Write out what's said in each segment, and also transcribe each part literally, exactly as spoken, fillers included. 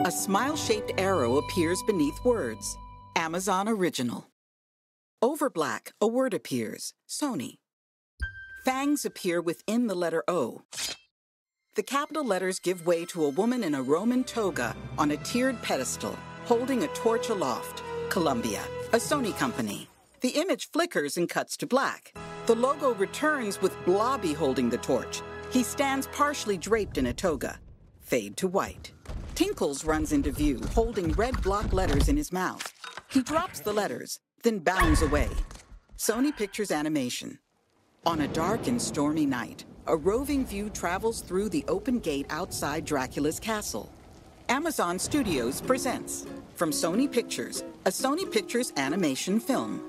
A smile-shaped arrow appears beneath words. Amazon Original. Over black, a word appears. Sony. Fangs appear within the letter O. The capital letters give way to a woman in a Roman toga on a tiered pedestal, holding a torch aloft. Columbia, a Sony company. The image flickers and cuts to black. The logo returns with Blobby holding the torch. He stands partially draped in a toga. Fade to white. Tinkles runs into view, holding red block letters in his mouth. He drops the letters, then bounds away. Sony Pictures Animation. On a dark and stormy night, a roving view travels through the open gate outside Dracula's castle. Amazon Studios presents, from Sony Pictures, a Sony Pictures animation film.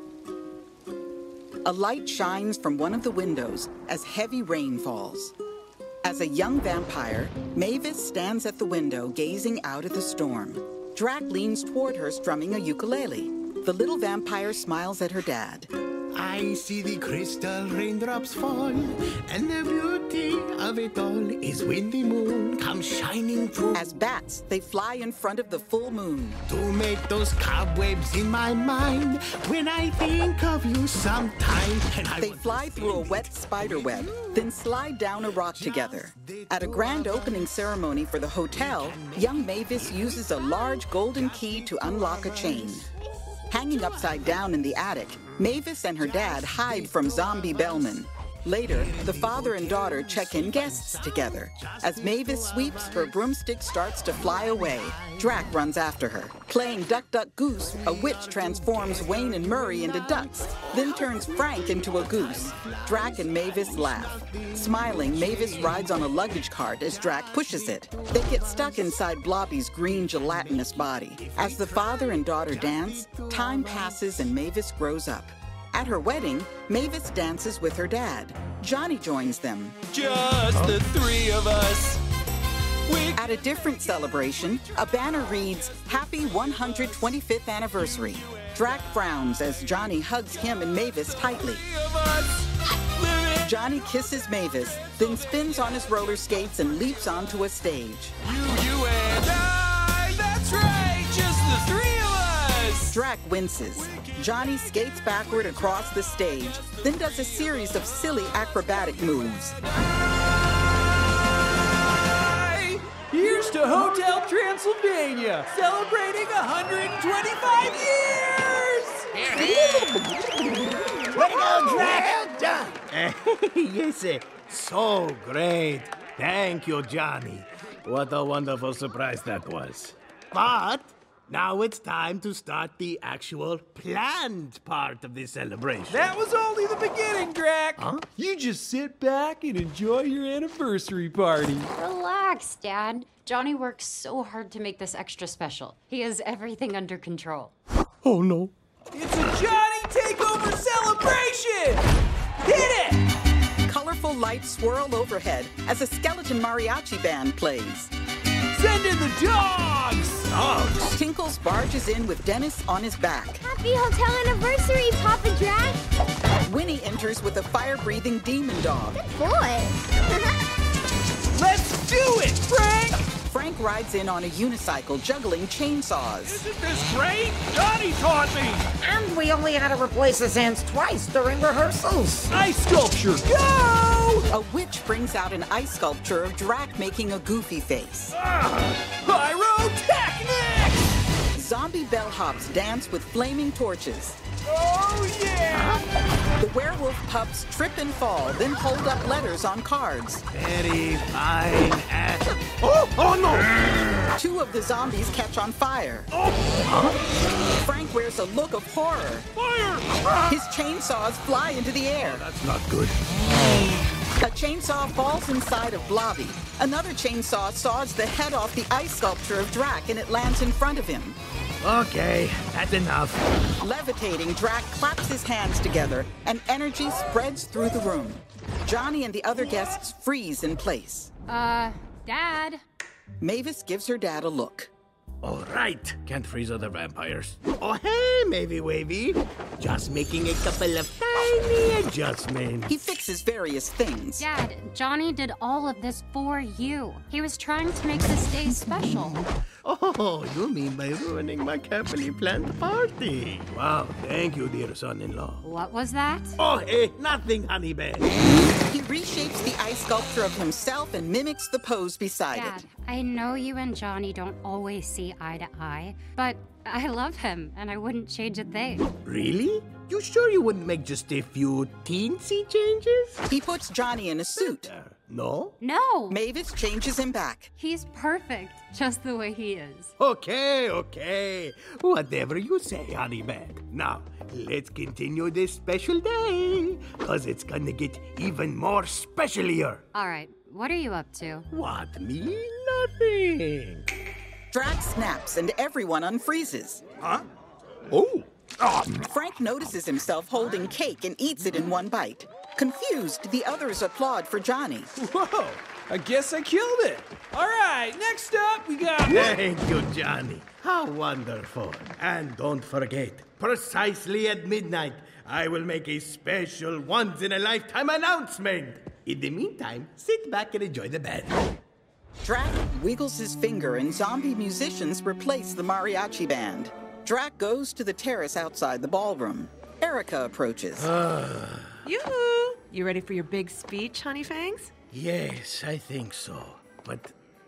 A light shines from one of the windows as heavy rain falls. As a young vampire, Mavis stands at the window gazing out at the storm. Drac leans toward her strumming a ukulele. The little vampire smiles at her dad. I see the crystal raindrops fall, and the beauty of it all is when the moon comes shining through. As bats, they fly in front of the full moon. To make those cobwebs in my mind when I think of you sometime. And I They fly through a wet spider web, then slide down a rock together. At a grand opening ceremony for the hotel, young Mavis uses a large golden key to unlock a chain. Hanging upside down in the attic, Mavis and her dad hide from zombie bellmen. Later, the father and daughter check in guests together. As Mavis sweeps, her broomstick starts to fly away. Drac runs after her. Playing Duck Duck Goose, a witch transforms Wayne and Murray into ducks, then turns Frank into a goose. Drac and Mavis laugh. Smiling, Mavis rides on a luggage cart as Drac pushes it. They get stuck inside Blobby's green gelatinous body. As the father and daughter dance, time passes and Mavis grows up. At her wedding, Mavis dances with her dad. Johnny joins them. Just the three of us. We... At a different celebration, a banner reads, Happy one hundred twenty-fifth Anniversary. Drac frowns as Johnny hugs him and Mavis tightly. Johnny kisses Mavis, then spins on his roller skates and leaps onto a stage. You, you and I, that's right, just the three of us. Drac winces. Johnny skates backward across the stage, then does a series of silly acrobatic moves. Here's to Hotel Transylvania, celebrating one hundred twenty-five years! Way to go, Drac! Well done! Yes, sir. So great. Thank you, Johnny. What a wonderful surprise that was. But now it's time to start the actual planned part of this celebration. That was only the beginning, Drac. Huh? You just sit back and enjoy your anniversary party. Relax, Dad. Johnny works so hard to make this extra special. He has everything under control. Oh, no. It's a Johnny Takeover celebration! Hit it! Colorful lights swirl overhead as a skeleton mariachi band plays. Send in the dogs! Dogs? Tinkles barges in with Dennis on his back. Happy hotel anniversary, Papa Drac! Winnie enters with a fire-breathing demon dog. Boy! Let's do it, Frank! Frank rides in on a unicycle juggling chainsaws. Isn't this great? Johnny taught me! And we only had to replace his hands twice during rehearsals. Ice sculpture, go! A witch brings out an ice sculpture of Drac making a goofy face. Pyrotechnics! Zombie bellhops dance with flaming torches. Oh, yeah! The werewolf pups trip and fall, then hold up letters on cards. Very fine. And... Oh, oh no! Two of the zombies catch on fire. Oh. Huh? Frank wears a look of horror. Fire! His chainsaws fly into the air. Oh, that's not good. A chainsaw falls inside of Blobby. Another chainsaw saws the head off the ice sculpture of Drac and it lands in front of him. Okay, that's enough. Levitating, Drac claps his hands together and energy spreads through the room. Johnny and the other guests freeze in place. Uh, Dad? Mavis gives her dad a look. All right, can't freeze other vampires. Oh, hey, Mavy Wavy. Just making a couple of tiny adjustment. He fixes various things. Dad, Johnny did all of this for you. He was trying to make this day special. Oh, you mean by ruining my carefully planned party? Wow, thank you, dear son-in-law. What was that? Oh, hey, nothing, honey bear. He reshapes the ice sculpture of himself and mimics the pose beside Dad, it. I know you and Johnny don't always see eye to eye, but I love him and I wouldn't change a thing. Really? You sure you wouldn't make just a few teensy changes? He puts Johnny in a suit. Uh, no? No! Mavis changes him back. He's perfect, just the way he is. Okay, okay. Whatever you say, honey bear. Now, let's continue this special day, because it's gonna get even more specialier. All right, what are you up to? What, me? Nothing. Drax snaps and everyone unfreezes. Huh? Oh. Oh. Frank notices himself holding cake and eats it in one bite. Confused, the others applaud for Johnny. Whoa! I guess I killed it. All right, next up we got. Thank you, Johnny. How wonderful. And don't forget, precisely at midnight, I will make a special once-in-a-lifetime announcement. In the meantime, sit back and enjoy the band. Drac wiggles his finger and zombie musicians replace the mariachi band. Drac goes to the terrace outside the ballroom. Erica approaches. Yoo-hoo! You ready for your big speech, Honey Fangs? Yes, I think so. But,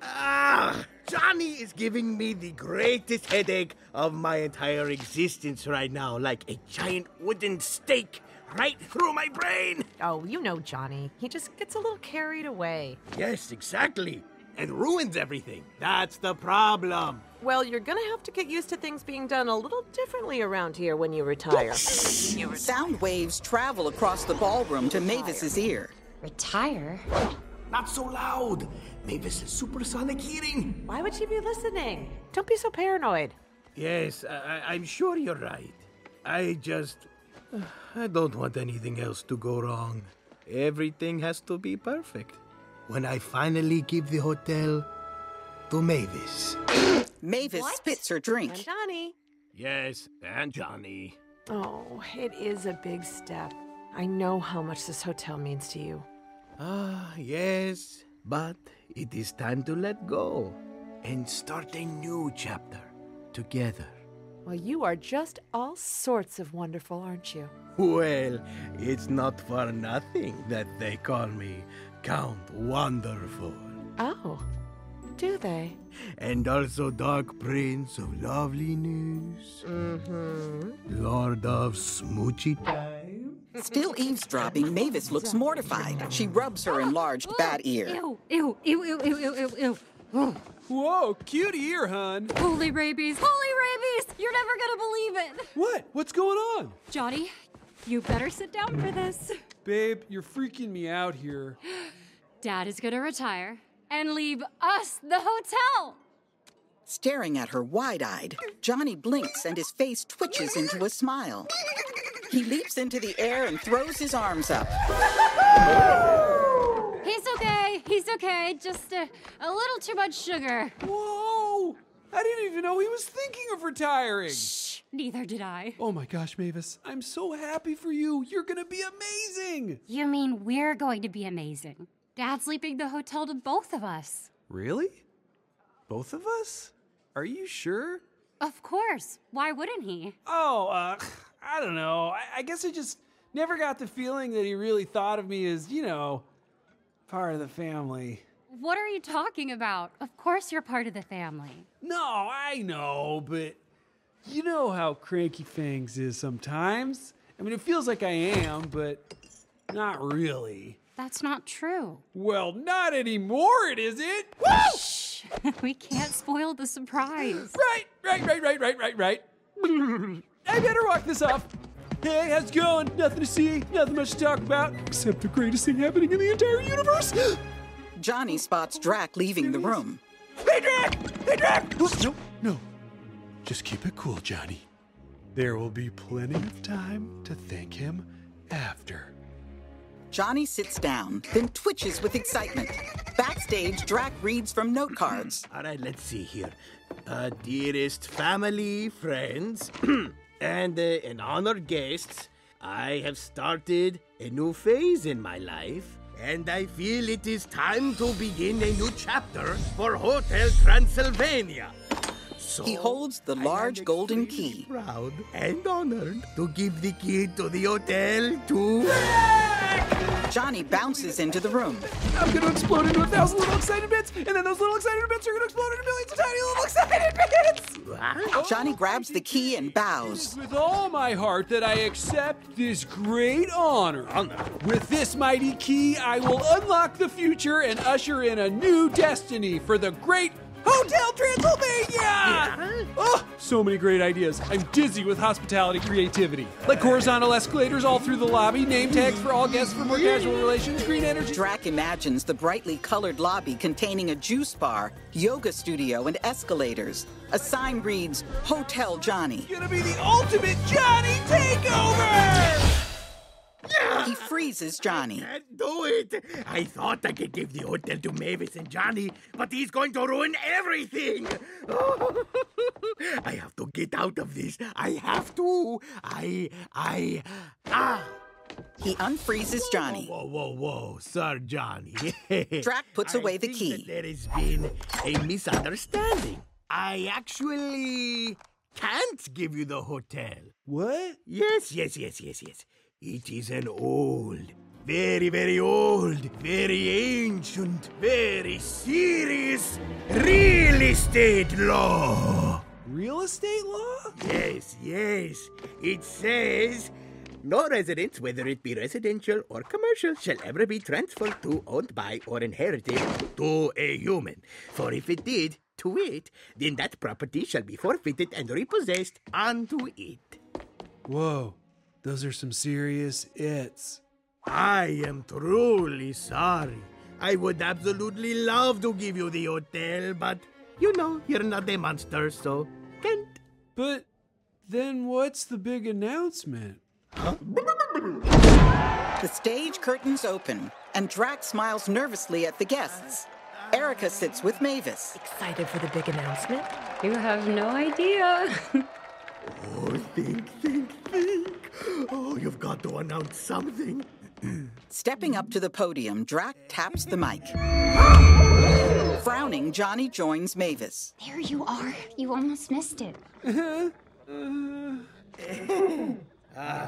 ah, Johnny is giving me the greatest headache of my entire existence right now, like a giant wooden stake right through my brain. Oh, you know Johnny. He just gets a little carried away. Yes, exactly. And ruins everything. That's the problem. Well, you're gonna have to get used to things being done a little differently around here when you retire. Sound waves travel across the ballroom to Mavis's ear. Retire? Not so loud. Mavis is supersonic hearing. Why would she be listening? Don't be so paranoid. Yes, I- I'm sure you're right. I just... I don't want anything else to go wrong. Everything has to be perfect. When I finally give the hotel to Mavis. Mavis What? spits her drink. And Johnny. Yes, and Johnny. Oh, it is a big step. I know how much this hotel means to you. Ah, yes, but it is time to let go and start a new chapter together. Well, you are just all sorts of wonderful, aren't you? Well, it's not for nothing that they call me Count Wonderful. Oh, do they? And also Dark Prince of Loveliness. Mm-hmm. Lord of Smoochy Time. Still eavesdropping, Mavis looks mortified. She rubs her enlarged bat ear. Ew, ew, ew, ew, ew, ew, ew, ew. Ugh. Whoa, cute ear, hun. Holy rabies! Holy rabies! You're never gonna believe it! What? What's going on? Johnny, you better sit down for this. Babe, you're freaking me out here. Dad is gonna retire and leave us the hotel. Staring at her wide-eyed, Johnny blinks and his face twitches into a smile. He leaps into the air and throws his arms up. He's okay. He's okay. Just a, a little too much sugar. Whoa! I didn't even know he was thinking of retiring. Shh. Neither did I. Oh my gosh, Mavis, I'm so happy for you. You're gonna be amazing. You mean we're going to be amazing? Dad's leaving the hotel to both of us. Really? Both of us? Are you sure? Of course. Why wouldn't he? Oh, uh, I don't know. I, I guess I just never got the feeling that he really thought of me as, you know, part of the family. What are you talking about? Of course you're part of the family. No, I know, but you know how cranky Fangs is sometimes. I mean, it feels like I am, but not really. That's not true. Well, not anymore, it isn't. Shh. We can't spoil the surprise. Right, right, right, right, right, right, right. I better walk this off. Hey, how's it going? Nothing to see, nothing much to talk about, except the greatest thing happening in the entire universe. Johnny spots Drac leaving the room. Hey, Drac! Hey, Drac! No, no. Just keep it cool, Johnny. There will be plenty of time to thank him after. Johnny sits down, then twitches with excitement. Backstage, Drac reads from note cards. All right, let's see here. Uh, dearest family, friends, and, uh, and honored guests, I have started a new phase in my life, and I feel it is time to begin a new chapter for Hotel Transylvania. So He holds the large golden key. Proud and honored to give the key to the hotel to... Johnny bounces into the room. I'm gonna explode into a thousand little excited bits, and then those little excited bits are gonna explode into millions of tiny little excited bits! Johnny grabs the key and bows. With all my heart that I accept this great honor. With this mighty key, I will unlock the future and usher in a new destiny for the great Hotel Transylvania! Yeah. Oh, so many great ideas. I'm dizzy with hospitality creativity. Like horizontal escalators all through the lobby, name tags for all guests for more casual relations, green energy. Drac imagines the brightly colored lobby containing a juice bar, yoga studio, and escalators. A sign reads, Hotel Johnny. Gonna be the ultimate Johnny takeover! He freezes Johnny. Can't do it. I thought I could give the hotel to Mavis and Johnny, but he's going to ruin everything. Oh, I have to get out of this. I have to. I, I, ah. He unfreezes Johnny. Whoa, whoa, whoa, Sir Johnny. Drac puts away I the think key. that there has been a misunderstanding. I actually can't give you the hotel. What? Yes, yes, yes, yes, yes. It is an old, very, very old, very ancient, very serious real estate law. Real estate law? Yes, yes. It says, no residence, whether it be residential or commercial, shall ever be transferred to, owned by, or inherited to a human. For if it did, to it, then that property shall be forfeited and repossessed unto it. Whoa. Those are some serious its. I am truly sorry. I would absolutely love to give you the hotel, but, you know, you're not a monster, so can't. But then what's the big announcement? Huh? The stage curtains open, and Drac smiles nervously at the guests. Erica sits with Mavis. Excited for the big announcement? You have no idea. Oh, think, think, think. Oh, you've got to announce something. Stepping up to the podium, Drac taps the mic. Frowning, Johnny joins Mavis. There you are. You almost missed it. uh,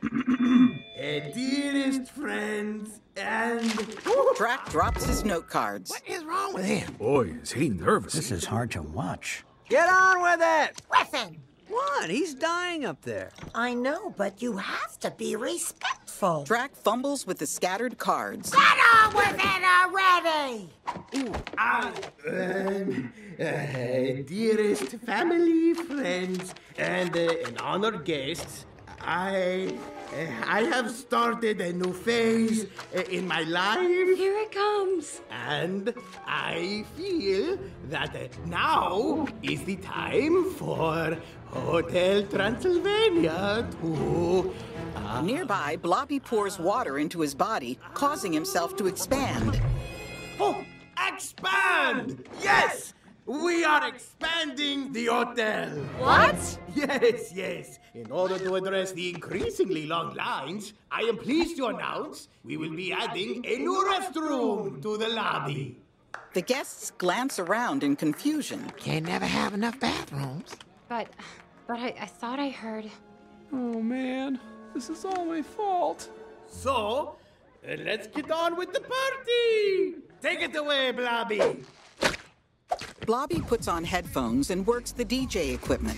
dearest friends and... Drac drops his note cards. What is wrong with him? Boy, is he nervous. This is hard to watch. Get on with it! Listen! What? He's dying up there. I know, but you have to be respectful. Drac fumbles with the scattered cards. Get on with it already! Ooh, ah, um, uh, dearest family, friends, and, uh, and honored guests, I, uh, I have started a new phase uh, in my life. Here it comes. And I feel that uh, now is the time for Hotel Transylvania to... Uh... Nearby, Blobby pours water into his body, causing himself to expand. Oh, expand! Yes! We are expanding the hotel. What? Yes, yes. In order to address the increasingly long lines, I am pleased to announce we will be adding a new restroom to the lobby. The guests glance around in confusion. Can't never have enough bathrooms. But, but I, I thought I heard... Oh, man. This is all my fault. So, uh, let's get on with the party. Take it away, Blobby. Blobby puts on headphones and works the D J equipment.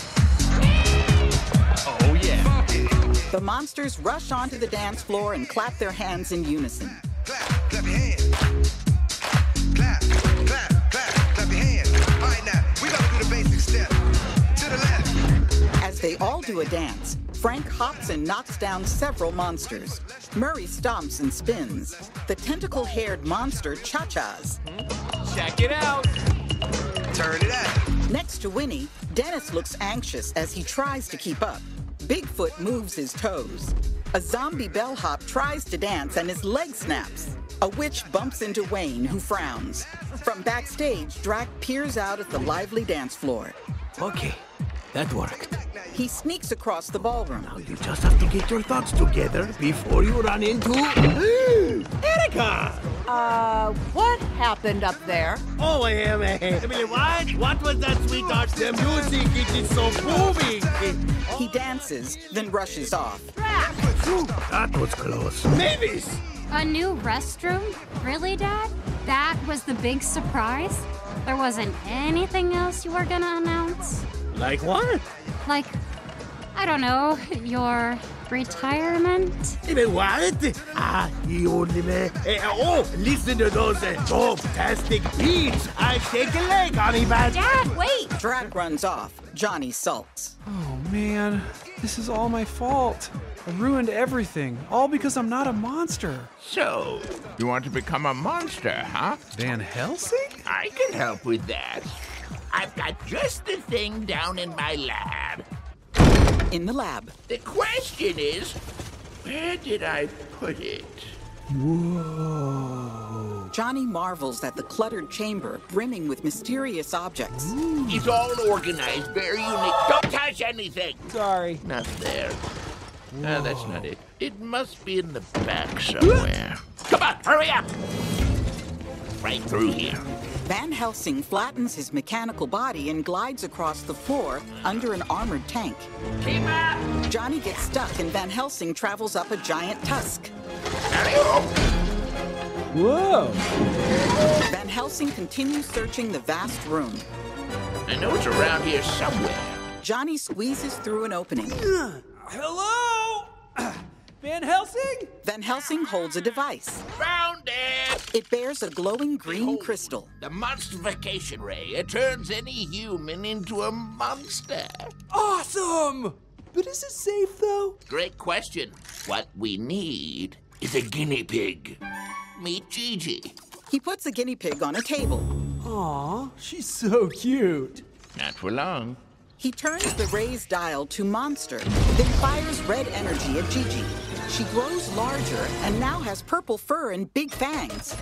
Oh, yeah. The monsters rush onto the dance floor and clap their hands in unison. Clap, clap your hands. Clap, clap, clap, clap your hands. All right, now, we gotta do the basic step. To the left. As they all do a dance, Frank hops and knocks down several monsters. Murray stomps and spins. The tentacle-haired monster cha-chas. Check it out. Turn it out. Next to Winnie, Dennis looks anxious as he tries to keep up. Bigfoot moves his toes. A zombie bellhop tries to dance and his leg snaps. A witch bumps into Wayne, who frowns. From backstage, Drac peers out at the lively dance floor. Okay, That worked. He sneaks across the ballroom. You just have to get your thoughts together before you run into... Erica! Uh, what happened up there? Oh, I am. Emily, what? What was that, sweetheart? The music, it is so moving. He dances, then rushes off. That was close. Mavis! A new restroom? Really, Dad? That was the big surprise? There wasn't anything else you were gonna announce? Like what? Like, I don't know, your retirement? Even what? Ah, you only me. Eh, oh, listen to those uh, fantastic beats. I shake a leg, honey bad. Dad, wait! Drac runs off. Johnny sulks. Oh man, this is all my fault. I ruined everything, all because I'm not a monster. So, you want to become a monster, huh? Van Helsing? I can help with that. I've got just the thing down in my lab. In the lab. The question is, where did I put it? Whoa. Johnny marvels at the cluttered chamber brimming with mysterious objects. Ooh. It's all organized, very unique. Don't touch anything! Sorry. Not there. No, that's not it. It must be in the back somewhere. Come on, hurry up! Right through here. Van Helsing flattens his mechanical body and glides across the floor under an armored tank. Keep up! Johnny gets stuck and Van Helsing travels up a giant tusk. Whoa! Van Helsing continues searching the vast room. I know it's around here somewhere. Johnny squeezes through an opening. Hello? Van Helsing? Van Helsing holds a device. Found it! It bears a glowing green Behold, crystal. The monstrification ray. It turns any human into a monster. Awesome! But is it safe, though? Great question. What we need is a guinea pig. Meet Gigi. He puts a guinea pig on a table. Aw, she's so cute. Not for long. He turns the ray's dial to monster, then fires red energy at Gigi. She grows larger and now has purple fur and big fangs.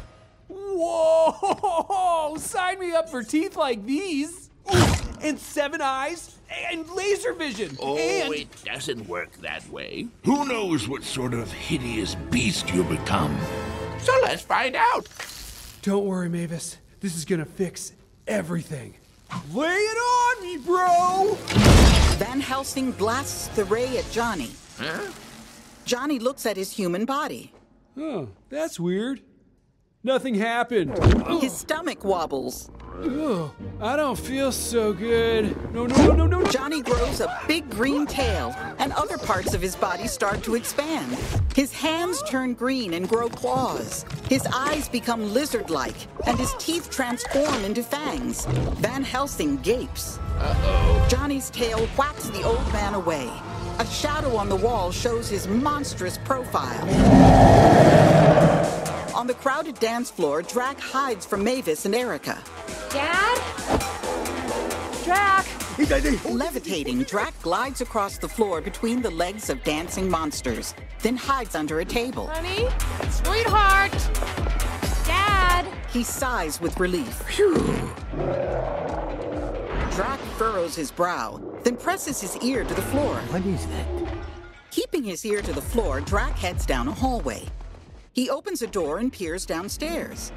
Whoa! Sign me up for teeth like these. And seven eyes and laser vision. Oh, and... it doesn't work that way. Who knows what sort of hideous beast you'll become? So let's find out. Don't worry, Mavis. This is gonna fix everything. Lay it on me, bro! Van Helsing blasts the ray at Johnny. Huh? Johnny looks at his human body. Oh, that's weird. Nothing happened. His stomach wobbles. Ugh, I don't feel so good. No, no, no, no, no. Johnny grows a big green tail, and other parts of his body start to expand. His hands turn green and grow claws. His eyes become lizard-like, and his teeth transform into fangs. Van Helsing gapes. Uh-oh. Johnny's tail whacks the old man away. A shadow on the wall shows his monstrous profile. On the crowded dance floor, Drac hides from Mavis and Erica. Dad? Drac! Levitating, Drac glides across the floor between the legs of dancing monsters, then hides under a table. Honey? Sweetheart! Dad! He sighs with relief. Drac furrows his brow, then presses his ear to the floor. What is that? Keeping his ear to the floor, Drac heads down a hallway. He opens a door and peers downstairs.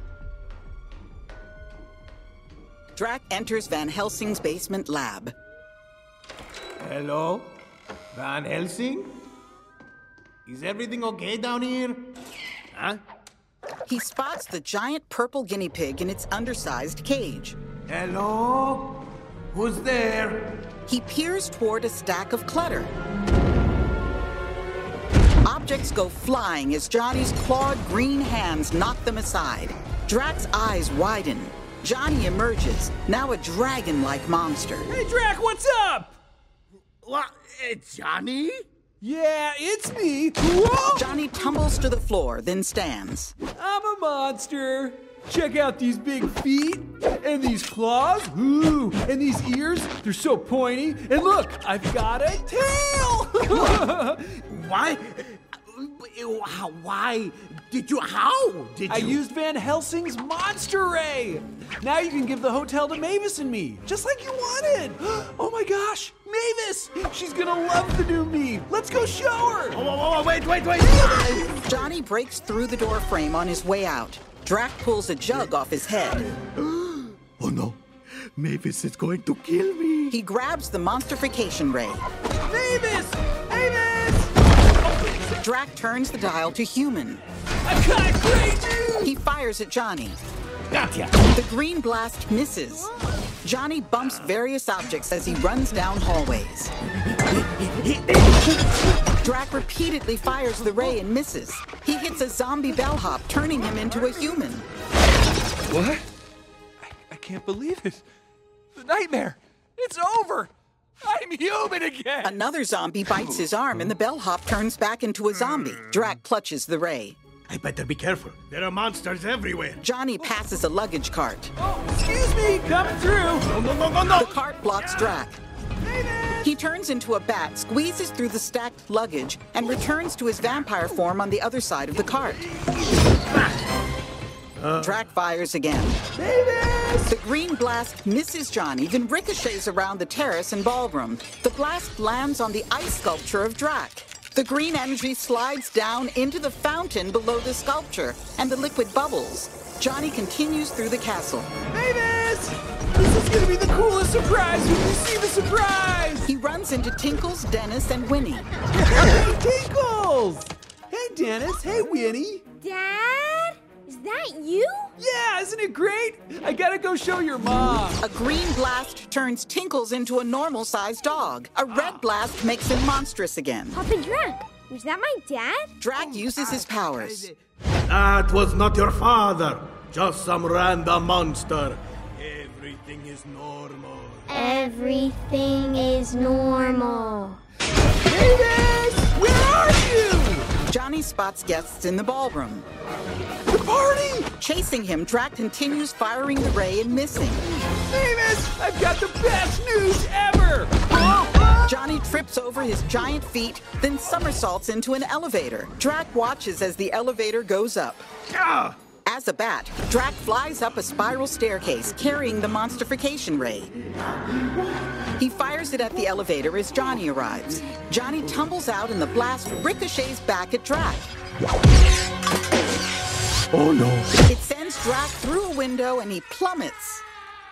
Drac enters Van Helsing's basement lab. Hello? Van Helsing? Is everything okay down here? Huh? He spots the giant purple guinea pig in its undersized cage. Hello? Who's there? He peers toward a stack of clutter. Objects go flying as Johnny's clawed green hands knock them aside. Drac's eyes widen. Johnny emerges, now a dragon-like monster. Hey, Drac, what's up? What? It's Johnny? Yeah, it's me. Whoa! Johnny tumbles to the floor, then stands. I'm a monster. Check out these big feet and these claws. Ooh, and these ears, they're so pointy. And look, I've got a tail. Why? Why did you? How did you? I used Van Helsing's Monster Ray! Now you can give the hotel to Mavis and me, just like you wanted! Oh my gosh, Mavis! She's gonna love the new me! Let's go show her! Oh, oh, oh, wait, wait, wait! Johnny breaks through the door frame on his way out. Drac pulls a jug off his head. Oh no, Mavis is going to kill me. He grabs the monstrification ray. Mavis! Mavis! Drac turns the dial to human. I've got great news! He fires at Johnny. Gotcha. The green blast misses. Johnny bumps various objects as he runs down hallways. Drac repeatedly fires the ray and misses. He hits a zombie bellhop, turning him into a human. What? I, I can't believe it. The nightmare. It's over. I'm human again! Another zombie bites his arm and the bellhop turns back into a zombie. Drac clutches the ray. I better be careful. There are monsters everywhere. Johnny passes a luggage cart. Oh, excuse me, coming through! No, no, no, no, no! The cart blocks Drac. He turns into a bat, squeezes through the stacked luggage, and returns to his vampire form on the other side of the cart. Uh, Drac fires again. Mavis! The green blast misses Johnny, then ricochets around the terrace and ballroom. The blast lands on the ice sculpture of Drac. The green energy slides down into the fountain below the sculpture, and the liquid bubbles. Johnny continues through the castle. Mavis! This is gonna be the coolest surprise when you see the surprise! He runs into Tinkles, Dennis, and Winnie. Hey, Tinkles! Hey, Dennis. Hey, Winnie. Dad? Is that you? Yeah, isn't it great? I gotta go show your mom. A green blast turns Tinkles into a normal-sized dog. A red blast makes him monstrous again. Papa Drac, was that my dad? Drac uses his powers. That was not your father. Just some random monster. Everything is normal. Everything is normal. Mavis! Where are you? Johnny spots guests in the ballroom. The party! Chasing him, Drac continues firing the ray and missing. Mavis! I've got the best news ever! Johnny trips over his giant feet, then somersaults into an elevator. Drac watches as the elevator goes up. Ah! As a bat, Drac flies up a spiral staircase, carrying the monstrification ray. He fires it at the elevator as Johnny arrives. Johnny tumbles out and the blast ricochets back at Drac. Oh no. It sends Drac through a window and he plummets.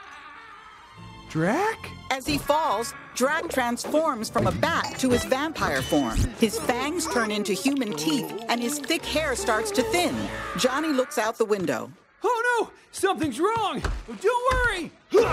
Drac? As he falls, Drac transforms from a bat to his vampire form. His fangs turn into human teeth and his thick hair starts to thin. Johnny looks out the window. Oh no! Something's wrong! Don't worry!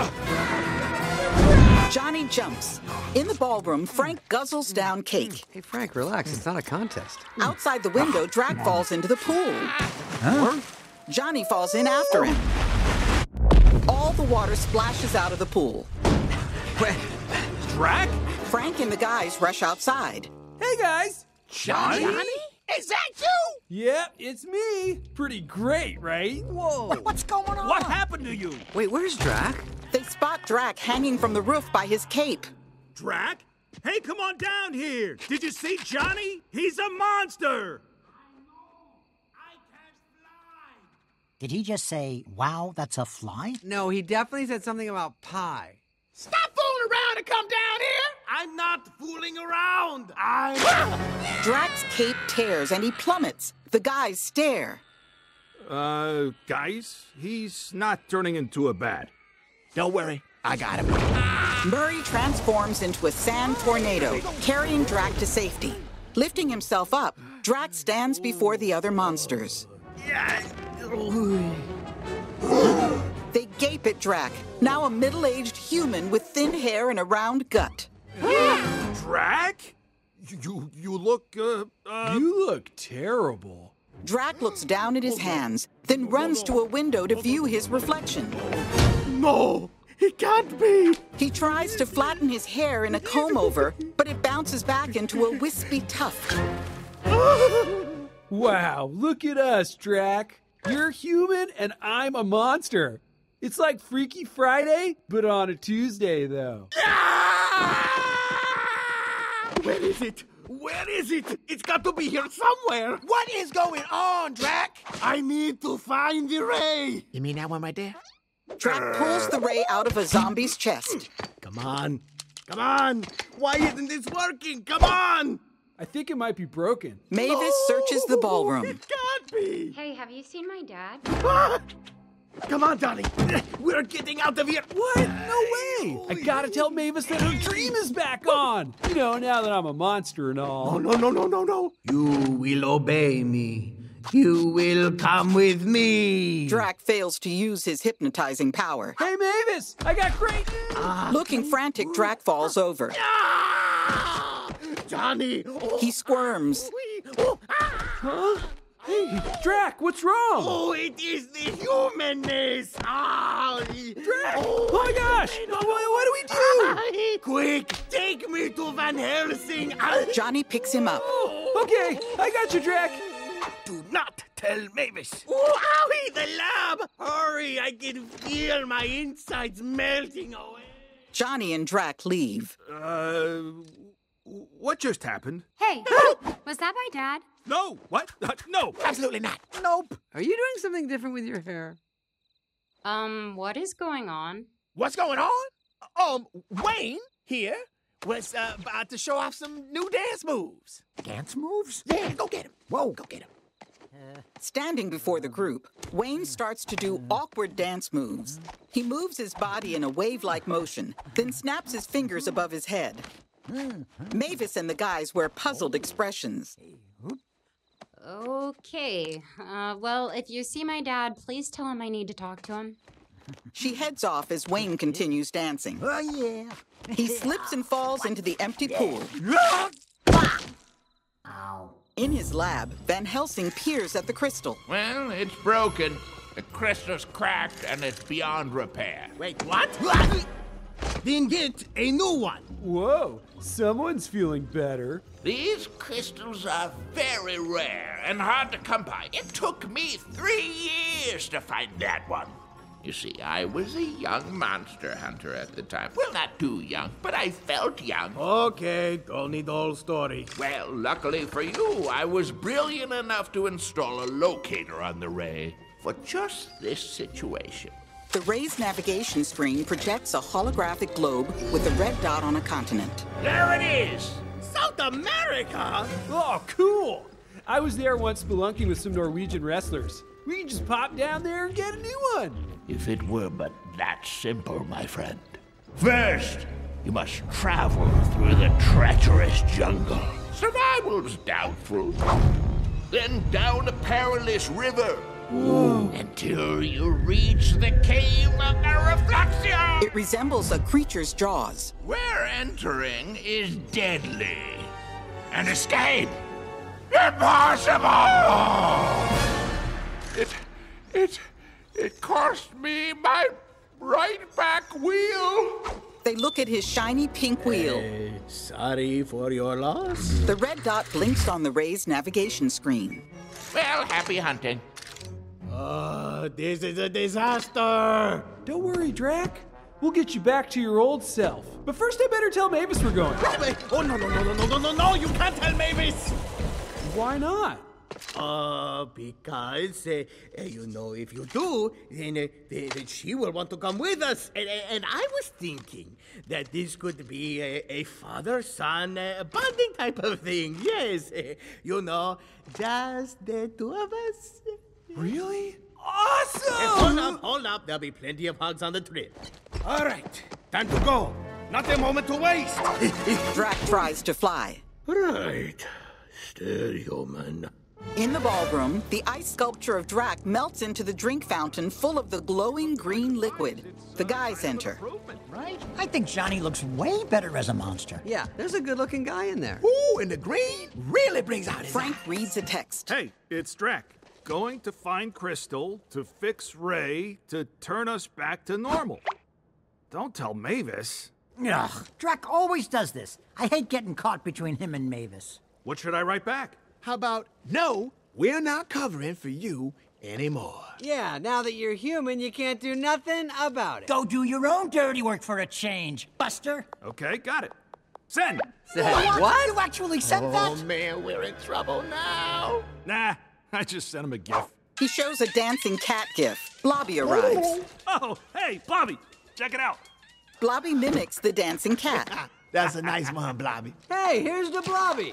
Johnny jumps. In the ballroom, Frank guzzles down cake. Hey, Frank, relax. It's not a contest. Outside the window, Drac falls into the pool. Huh? Johnny falls in after him. All the water splashes out of the pool. Wait, Drac? Frank and the guys rush outside. Hey, guys! Johnny? Johnny? Is that you? Yep, it's me. Pretty great, right? Whoa. What's going on? What happened to you? Wait, where's Drac? They spot Drac hanging from the roof by his cape. Drac? Hey, come on down here. Did you see Johnny? He's a monster. Did he just say, wow, that's a fly? No, he definitely said something about pie. Stop fooling around and come down here! I'm not fooling around. I'm... Drac's cape tears and he plummets. The guys stare. Uh, guys, he's not turning into a bat. Don't worry, I got him. Murray transforms into a sand tornado, carrying Drac to safety. Lifting himself up, Drac stands before the other monsters. They gape at Drac, now a middle-aged human with thin hair and a round gut. Drac? You you look, uh, uh... You look terrible. Drac looks down at his hands, then runs to a window to view his reflection. No, he can't be. He tries to flatten his hair in a comb-over, but it bounces back into a wispy tuft. Wow, look at us, Drac. You're human and I'm a monster. It's like Freaky Friday, but on a Tuesday, though. Where is it? Where is it? It's got to be here somewhere. What is going on, Drac? I need to find the ray. You mean that one right there? Drac pulls the ray out of a zombie's chest. Come on. Come on. Why isn't this working? Come on. I think it might be broken. Mavis Oh, searches the ballroom. It can't be. Hey, have you seen my dad? Ah! Come on, Donnie. We're getting out of here. What? No way! I gotta tell Mavis that her dream is back on! You know, now that I'm a monster and all. No, no, no, no, no, no. You will obey me. You will come with me. Drac fails to use his hypnotizing power. Hey, Mavis! I got great news! Ah. Looking frantic, Drac falls over. Ah! Johnny! Oh. He squirms. Oh. Ah. Huh? Hey, Drac, what's wrong? Oh, it is the humanness! Ah! Drac! Oh, my gosh! What, what do we do? Quick, take me to Van Helsing! Ah. Johnny picks him up. Oh, okay, I got you, Drac. Do not tell Mavis. Oh, owie, the lab! Hurry, I can feel my insides melting away. Johnny and Drac leave. Uh, what just happened? Hey, was that my dad? No, what? Uh, no, Absolutely not. Nope. Are you doing something different with your hair? Um, what is going on? What's going on? Um, Wayne here was uh, about to show off some new dance moves. Dance moves? Yeah, go get him. Whoa. Go get him. Standing before the group, Wayne starts to do awkward dance moves. He moves his body in a wave-like motion, then snaps his fingers above his head. Mavis and the guys wear puzzled expressions. Okay. Uh, well, if you see my dad, please tell him I need to talk to him. She heads off as Wayne continues dancing. Oh, yeah. He slips and falls into the empty pool. Ow. In his lab, Van Helsing peers at the crystal. Well, it's broken. The crystal's cracked and it's beyond repair. Wait, what? Then get a new one. Whoa, someone's feeling better. These crystals are very rare and hard to come by. It took me three years to find that one. You see, I was a young monster hunter at the time. Well, not too young, but I felt young. Okay, don't need the whole story. Well, luckily for you, I was brilliant enough to install a locator on the ray for just this situation. The Ray's navigation screen projects a holographic globe with a red dot on a continent. There it is! South America? Oh, cool! I was there once spelunking with some Norwegian wrestlers. We can just pop down there and get a new one. If it were but that simple, my friend. First, you must travel through the treacherous jungle. Survival's doubtful. Then down a perilous river. Ooh. Until you reach the cave of the Reflexion. It resembles a creature's jaws. Where entering is deadly. And escape, impossible! It, it, it cost me my right back wheel. They look at his shiny pink wheel. Hey, sorry for your loss. The red dot blinks on the Ray's navigation screen. Well, happy hunting. Oh, this is a disaster. Don't worry, Drac. We'll get you back to your old self. But first, I better tell Mavis we're going. Oh, no, no, no, no, no, no, no, no, you can't tell Mavis. Why not? Uh, because, uh, uh, you know, if you do, then, uh, then then she will want to come with us. And, and I was thinking that this could be a, a father-son uh, bonding type of thing. Yes, uh, you know, just the two of us. Really? Awesome! Hey, hold up, hold up. There'll be plenty of hugs on the trip. All right, time to go. Not a moment to waste. Drac tries to fly. Right. Still human. In the ballroom, the ice sculpture of Drac melts into the drink fountain full of the glowing green liquid. The guys enter. Right? I think Johnny looks way better as a monster. Yeah, there's a good-looking guy in there. Ooh, and the green really brings out his Frank eye. reads a text. Hey, it's Drac. Going to find Crystal, to fix Ray, to turn us back to normal. Don't tell Mavis. Ugh, Drac always does this. I hate getting caught between him and Mavis. What should I write back? How about, no, we're not covering for you anymore. Yeah, now that you're human, you can't do nothing about it. Go do your own dirty work for a change, Buster. Okay, got it. Send. Send What? what? You actually sent Oh, that? man, we're in trouble now. Nah, I just sent him a gift. He shows a dancing cat gif. Blobby arrives. Oh, hey, Bobby, check it out. Blobby mimics the dancing cat. That's a nice one, Blobby. Hey, here's the Blobby.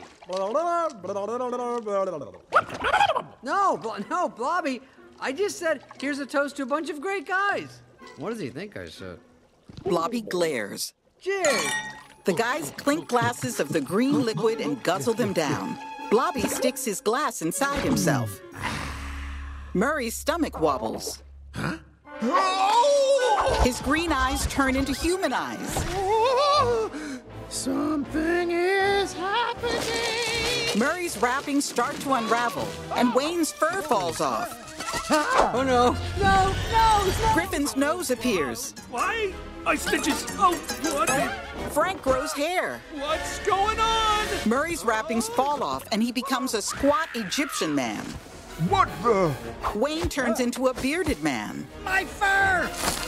No, Blo- no, Blobby. I just said, here's a toast to a bunch of great guys. What does he think I said? Blobby glares. Cheers. The guys clink glasses of the green liquid and guzzle them down. Blobby sticks his glass inside himself. Murray's stomach wobbles. Huh? His green eyes turn into human eyes. Something is happening. Murray's wrappings start to unravel, and Wayne's fur falls off. Oh no, no, no! Griffin's nose appears. Why? My stitches. Oh, what? Frank grows hair. What's going on? Murray's wrappings fall off, and he becomes a squat Egyptian man. What the? Wayne turns into a bearded man. My fur!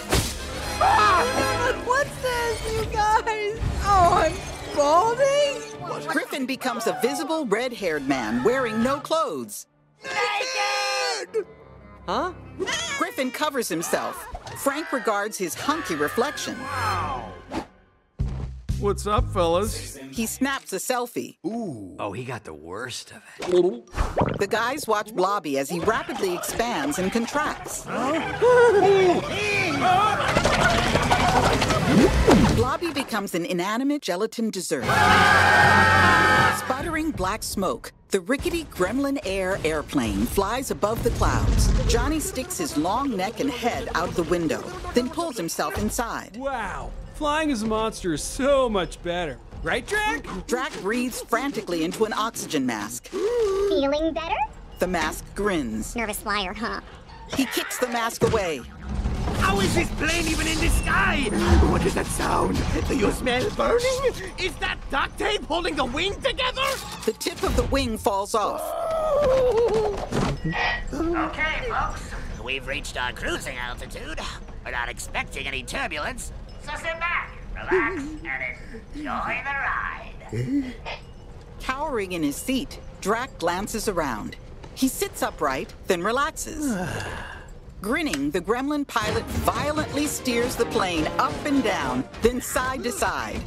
Ah! What's this, you guys? Oh, I'm balding? Griffin becomes a visible red-haired man wearing no clothes. Naked! Huh? Griffin covers himself. Frank regards his hunky reflection. What's up, fellas? He snaps a selfie. Ooh. Oh, he got the worst of it. The guys watch Blobby as he rapidly expands and contracts. Blobby becomes an inanimate gelatin dessert. Sputtering black smoke, the rickety Gremlin Air airplane flies above the clouds. Johnny sticks his long neck and head out the window, then pulls himself inside. Wow, flying as a monster is so much better. Right, Drac? Drac breathes frantically into an oxygen mask. Feeling better? The mask grins. Nervous flyer, huh? He kicks the mask away. How is this plane even in the sky? What does that sound? Do you smell burning? Is that duct tape holding the wing together? The tip of the wing falls off. Okay, folks. We've reached our cruising altitude. We're not expecting any turbulence, so sit back, relax, and enjoy the ride. Cowering in his seat, Drac glances around. He sits upright, then relaxes. Grinning, the Gremlin pilot violently steers the plane up and down, then side to side.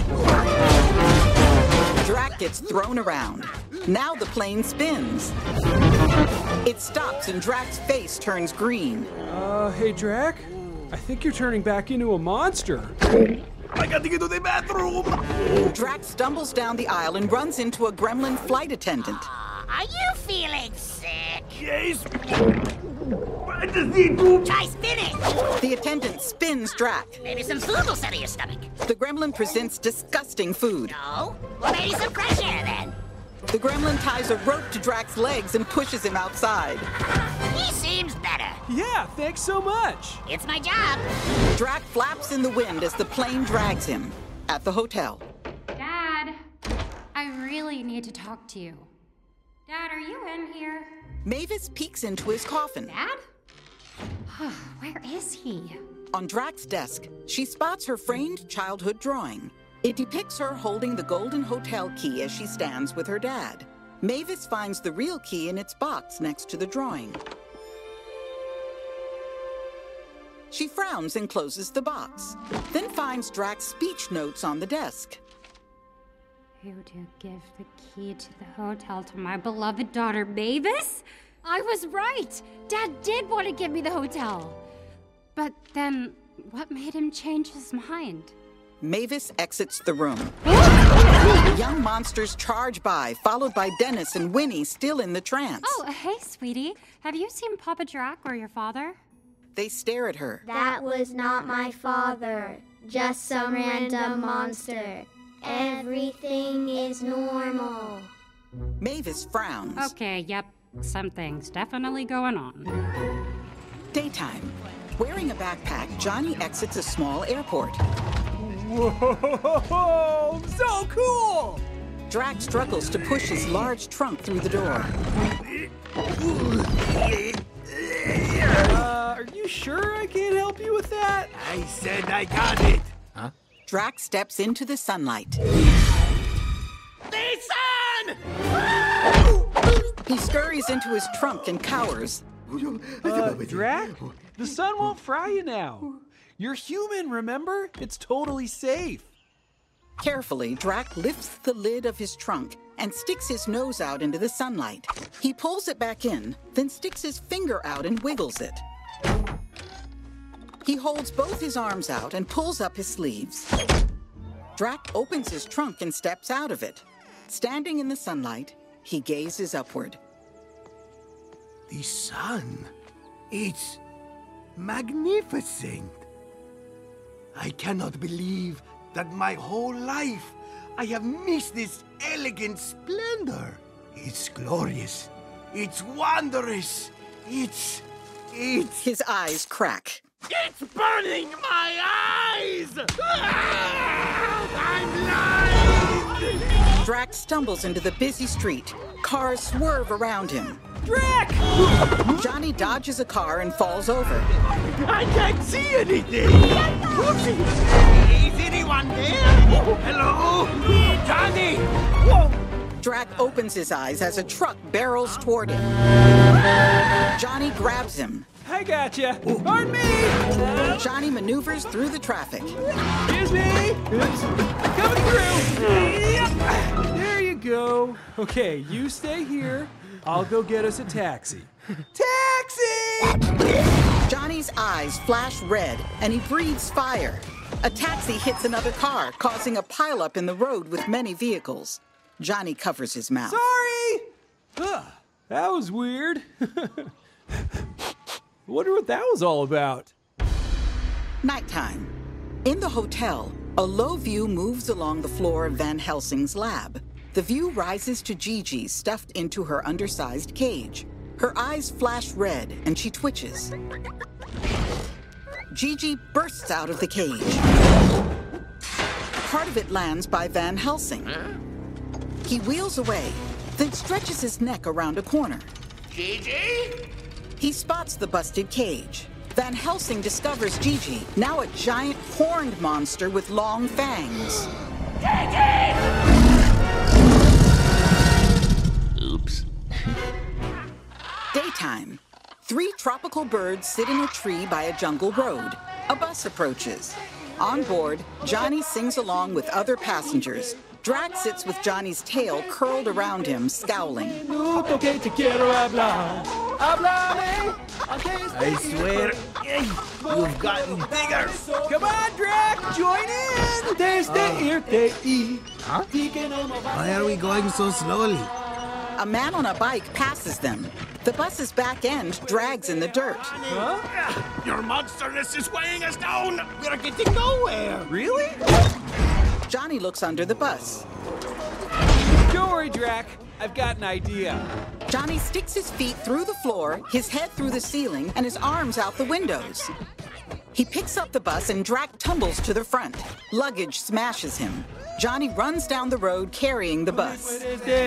Drac gets thrown around. Now the plane spins. It stops and Drac's face turns green. Uh, hey, Drac? I think you're turning back into a monster. I got to get to the bathroom. Drac stumbles down the aisle and runs into a Gremlin flight attendant. Are you feeling sick? Yes. I just need to... Try spinning. The attendant spins Drac. Maybe some food will settle your stomach. The Gremlin presents disgusting food. No? Well, maybe some fresh air then. The Gremlin ties a rope to Drac's legs and pushes him outside. He seems better. Yeah, thanks so much. It's my job. Drac flaps in the wind as the plane drags him. At the hotel. Dad, I really need to talk to you. Dad, are you in here? Mavis peeks into his coffin. Dad? Where is he? On Drac's desk, she spots her framed childhood drawing. It depicts her holding the golden hotel key as she stands with her dad. Mavis finds the real key in its box next to the drawing. She frowns and closes the box, then finds Drac's speech notes on the desk. Who to give the key to the hotel to my beloved daughter, Mavis? I was right! Dad did want to give me the hotel. But then, what made him change his mind? Mavis exits the room. The young monsters charge by, followed by Dennis and Winnie still in the trance. Oh, hey, sweetie. Have you seen Papa Drac or your father? They stare at her. That was not my father. Just some random monster. Everything is normal. Mavis frowns. Okay, yep. Something's definitely going on. Daytime. Wearing a backpack, Johnny exits a small airport. Whoa! So cool! Drac struggles to push his large trunk through the door. Uh, are you sure I can't help you with that? I said I got it. Huh? Drac steps into the sunlight. He scurries into his trunk and cowers. Uh, Drac, the sun won't fry you now. You're human, remember? It's totally safe. Carefully, Drac lifts the lid of his trunk and sticks his nose out into the sunlight. He pulls it back in, then sticks his finger out and wiggles it. He holds both his arms out and pulls up his sleeves. Drac opens his trunk and steps out of it. Standing in the sunlight, he gazes upward. The sun, it's magnificent. I cannot believe that my whole life I have missed this elegant splendor. It's glorious. It's wondrous. It's... it's... His eyes crack. It's burning my eyes! Ah, I'm blind! Drac stumbles into the busy street. Cars swerve around him. Drac! Johnny dodges a car and falls over. I can't see anything! Is anyone there? Hello? Johnny! Whoa! Drac opens his eyes as a truck barrels toward him. Johnny grabs him. I gotcha. Pardon me! Johnny maneuvers through the traffic. Excuse me! Oops. Coming through! Yep. There you go. Okay, you stay here. I'll go get us a taxi. Taxi! Johnny's eyes flash red, and he breathes fire. A taxi hits another car, causing a pileup in the road with many vehicles. Johnny covers his mouth. Sorry! Ugh, that was weird. Wonder what that was all about. Nighttime. In the hotel, a low view moves along the floor of Van Helsing's lab. The view rises to Gigi stuffed into her undersized cage. Her eyes flash red and she twitches. Gigi bursts out of the cage. Part of it lands by Van Helsing. He wheels away, then stretches his neck around a corner. Gigi? He spots the busted cage. Van Helsing discovers Gigi, now a giant horned monster with long fangs. Gigi! Oops. Daytime. Three tropical birds sit in a tree by a jungle road. A bus approaches. On board, Johnny sings along with other passengers. Drac sits with Johnny's tail curled around him, scowling. I swear, you've gotten bigger. Come on, Drac, join in. Huh? Why are we going so slowly? A man on a bike passes them. The bus's back end drags in the dirt. Huh? Your monsterness is weighing us down. We're getting nowhere. Really? Johnny looks under the bus. Don't worry, Drac. I've got an idea. Johnny sticks his feet through the floor, his head through the ceiling, and his arms out the windows. He picks up the bus and Drac tumbles to the front. Luggage smashes him. Johnny runs down the road carrying the bus.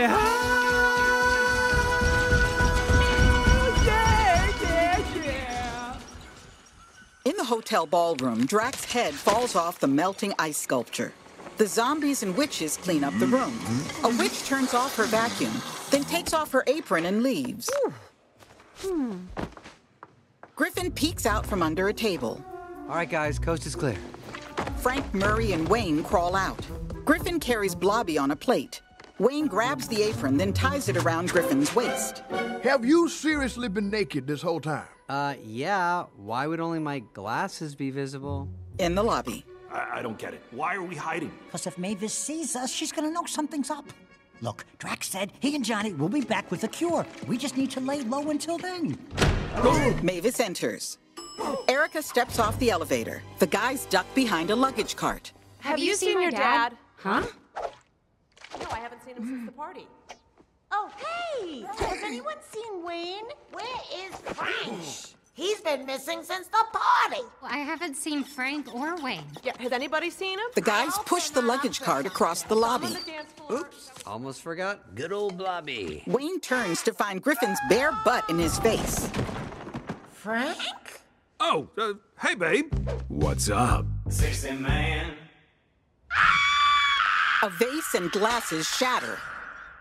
In the hotel ballroom, Drac's head falls off the melting ice sculpture. The zombies and witches clean up the room. A witch turns off her vacuum, then takes off her apron and leaves. Hmm. Griffin peeks out from under a table. All right, guys, coast is clear. Frank, Murray, and Wayne crawl out. Griffin carries Blobby on a plate. Wayne grabs the apron, then ties it around Griffin's waist. Have you seriously been naked this whole time? Uh, yeah. Why would only my glasses be visible? In the lobby. I, I don't get it. Why are we hiding? Because if Mavis sees us, she's gonna know something's up. Look, Drac said he and Johnny will be back with a cure. We just need to lay low until then. Mavis enters. Erica steps off the elevator. The guys duck behind a luggage cart. Have, Have you, you seen, seen your dad? dad? Huh? No, I haven't seen him since the party. Oh, hey! Has anyone seen Wayne? Where is Frank? He's been missing since the party. I haven't seen Frank or Wayne. Yeah, has anybody seen him? The guys push the luggage cart across the lobby. Oops, almost forgot. Good old Blobby. Wayne turns to find Griffin's bare butt in his face. Frank? Oh, uh, hey, babe. What's up? Sixty man. A vase and glasses shatter.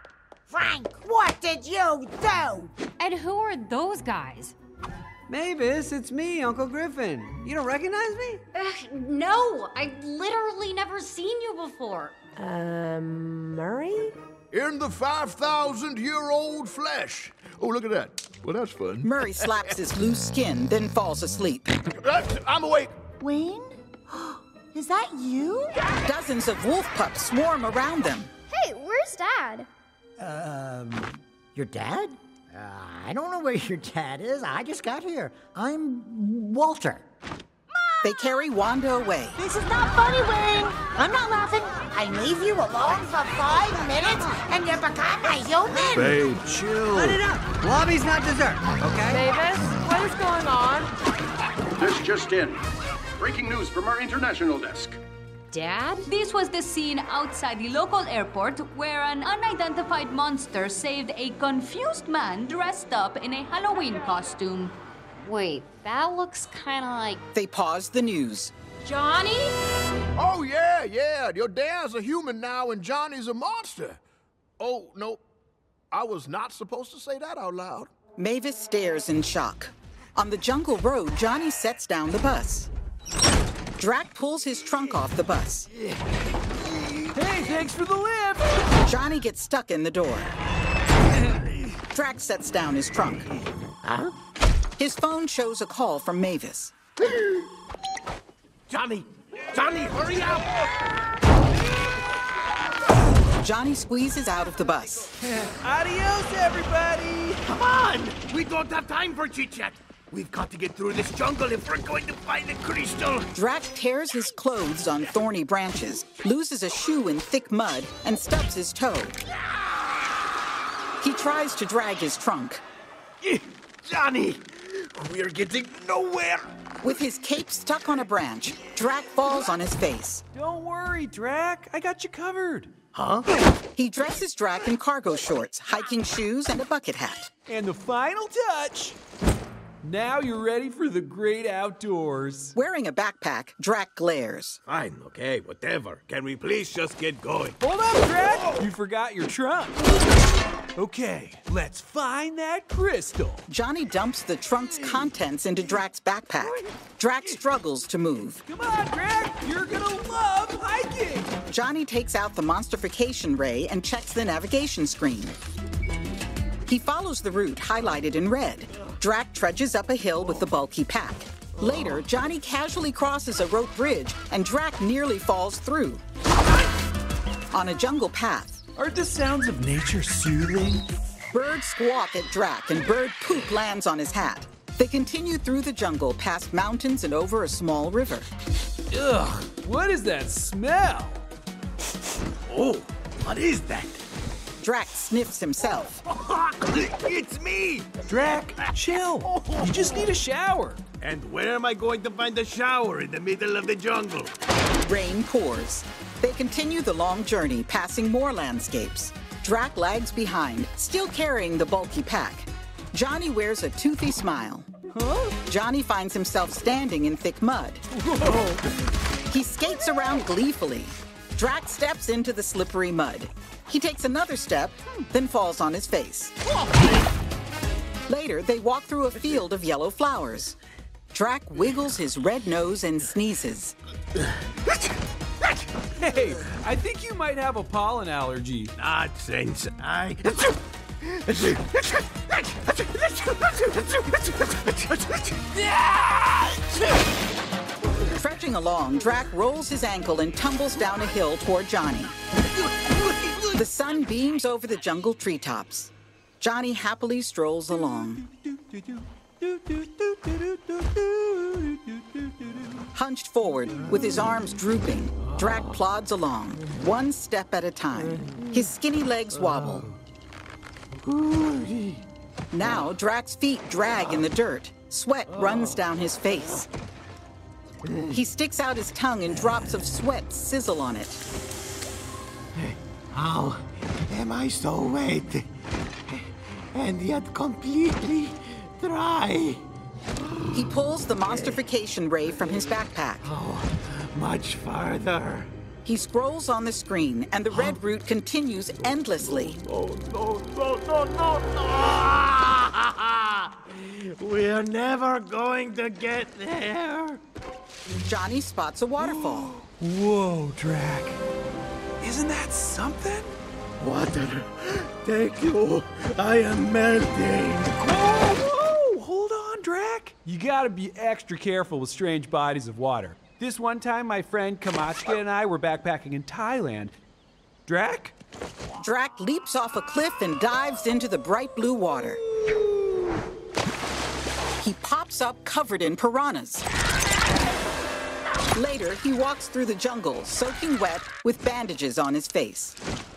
Frank, what did you do? And who are those guys? Mavis, it's me, Uncle Griffin. You don't recognize me? Ugh, no, I've literally never seen you before. Um, Murray? In the five thousand year old flesh. Oh, look at that. Well, that's fun. Murray slaps his loose skin, then falls asleep. I'm awake. Wayne? Is that you? Dozens of wolf pups swarm around them. Hey, where's Dad? Um, your dad? Uh, I don't know where your dad is. I just got here. I'm Walter. They carry Wanda away. This is not funny, Wayne. I'm not laughing. I leave you alone for five minutes and you become a human. Babe, chill. Let it up. Blobby's not dessert, okay? Mavis, what is going on? This just in. Breaking news from our international desk. Dad? This was the scene outside the local airport where an unidentified monster saved a confused man dressed up in a Halloween costume. Wait, that looks kind of like... They pause the news. Johnny? Oh, yeah, yeah. Your dad's a human now and Johnny's a monster. Oh, no. I was not supposed to say that out loud. Mavis stares in shock. On the jungle road, Johnny sets down the bus. Drac pulls his trunk off the bus. Hey, thanks for the lift! Johnny gets stuck in the door. Drac sets down his trunk. Huh? His phone shows a call from Mavis. Johnny! Johnny, hurry up! Johnny squeezes out of the bus. Adios, everybody! Come on! We don't have time for chit-chat. We've got to get through this jungle if we're going to find the crystal. Drac tears his clothes on thorny branches, loses a shoe in thick mud, and stubs his toe. He tries to drag his trunk. Johnny, we're getting nowhere. With his cape stuck on a branch, Drac falls on his face. Don't worry, Drac. I got you covered. Huh? He dresses Drac in cargo shorts, hiking shoes, and a bucket hat. And the final touch. Now you're ready for the great outdoors. Wearing a backpack, Drac glares. Fine, okay, whatever. Can we please just get going? Hold up, Drac! You forgot your trunk. Okay, let's find that crystal. Johnny dumps the trunk's contents into Drac's backpack. Drac struggles to move. Come on, Drac! You're gonna love hiking! Johnny takes out the monstrification ray and checks the navigation screen. He follows the route highlighted in red. Drac trudges up a hill with the bulky pack. Later, Johnny casually crosses a rope bridge and Drac nearly falls through. On a jungle path. Aren't the sounds of nature soothing? Birds squawk at Drac and bird poop lands on his hat. They continue through the jungle past mountains and over a small river. Ugh, what is that smell? Oh, what is that? Drac sniffs himself. It's me! Drac, chill. You just need a shower. And where am I going to find a shower in the middle of the jungle? Rain pours. They continue the long journey, passing more landscapes. Drac lags behind, still carrying the bulky pack. Johnny wears a toothy smile. Huh? Johnny finds himself standing in thick mud. Whoa. He skates around gleefully. Drac steps into the slippery mud. He takes another step, then falls on his face. Later, they walk through a field of yellow flowers. Drac wiggles his red nose and sneezes. Hey, I think you might have a pollen allergy. Nonsense. I... Trudging along, Drac rolls his ankle and tumbles down a hill toward Johnny. The sun beams over the jungle treetops. Johnny happily strolls along. Hunched forward, with his arms drooping, Drac plods along, one step at a time. His skinny legs wobble. Now, Drac's feet drag in the dirt. Sweat runs down his face. He sticks out his tongue and drops of sweat sizzle on it. How am I so wet and yet completely dry? He pulls the monstrification ray from his backpack. Oh, much farther. He scrolls on the screen, and the red route continues endlessly. Oh, no, no, no, no, no! We're never going to get there. Johnny spots a waterfall. Whoa, Drac. Isn't that something? Water, thank you. I am melting. Whoa, whoa, hold on, Drac. You gotta be extra careful with strange bodies of water. This one time, my friend Kamachka and I were backpacking in Thailand. Drac? Drac leaps off a cliff and dives into the bright blue water. He pops up covered in piranhas. Later, he walks through the jungle, soaking wet, with bandages on his face.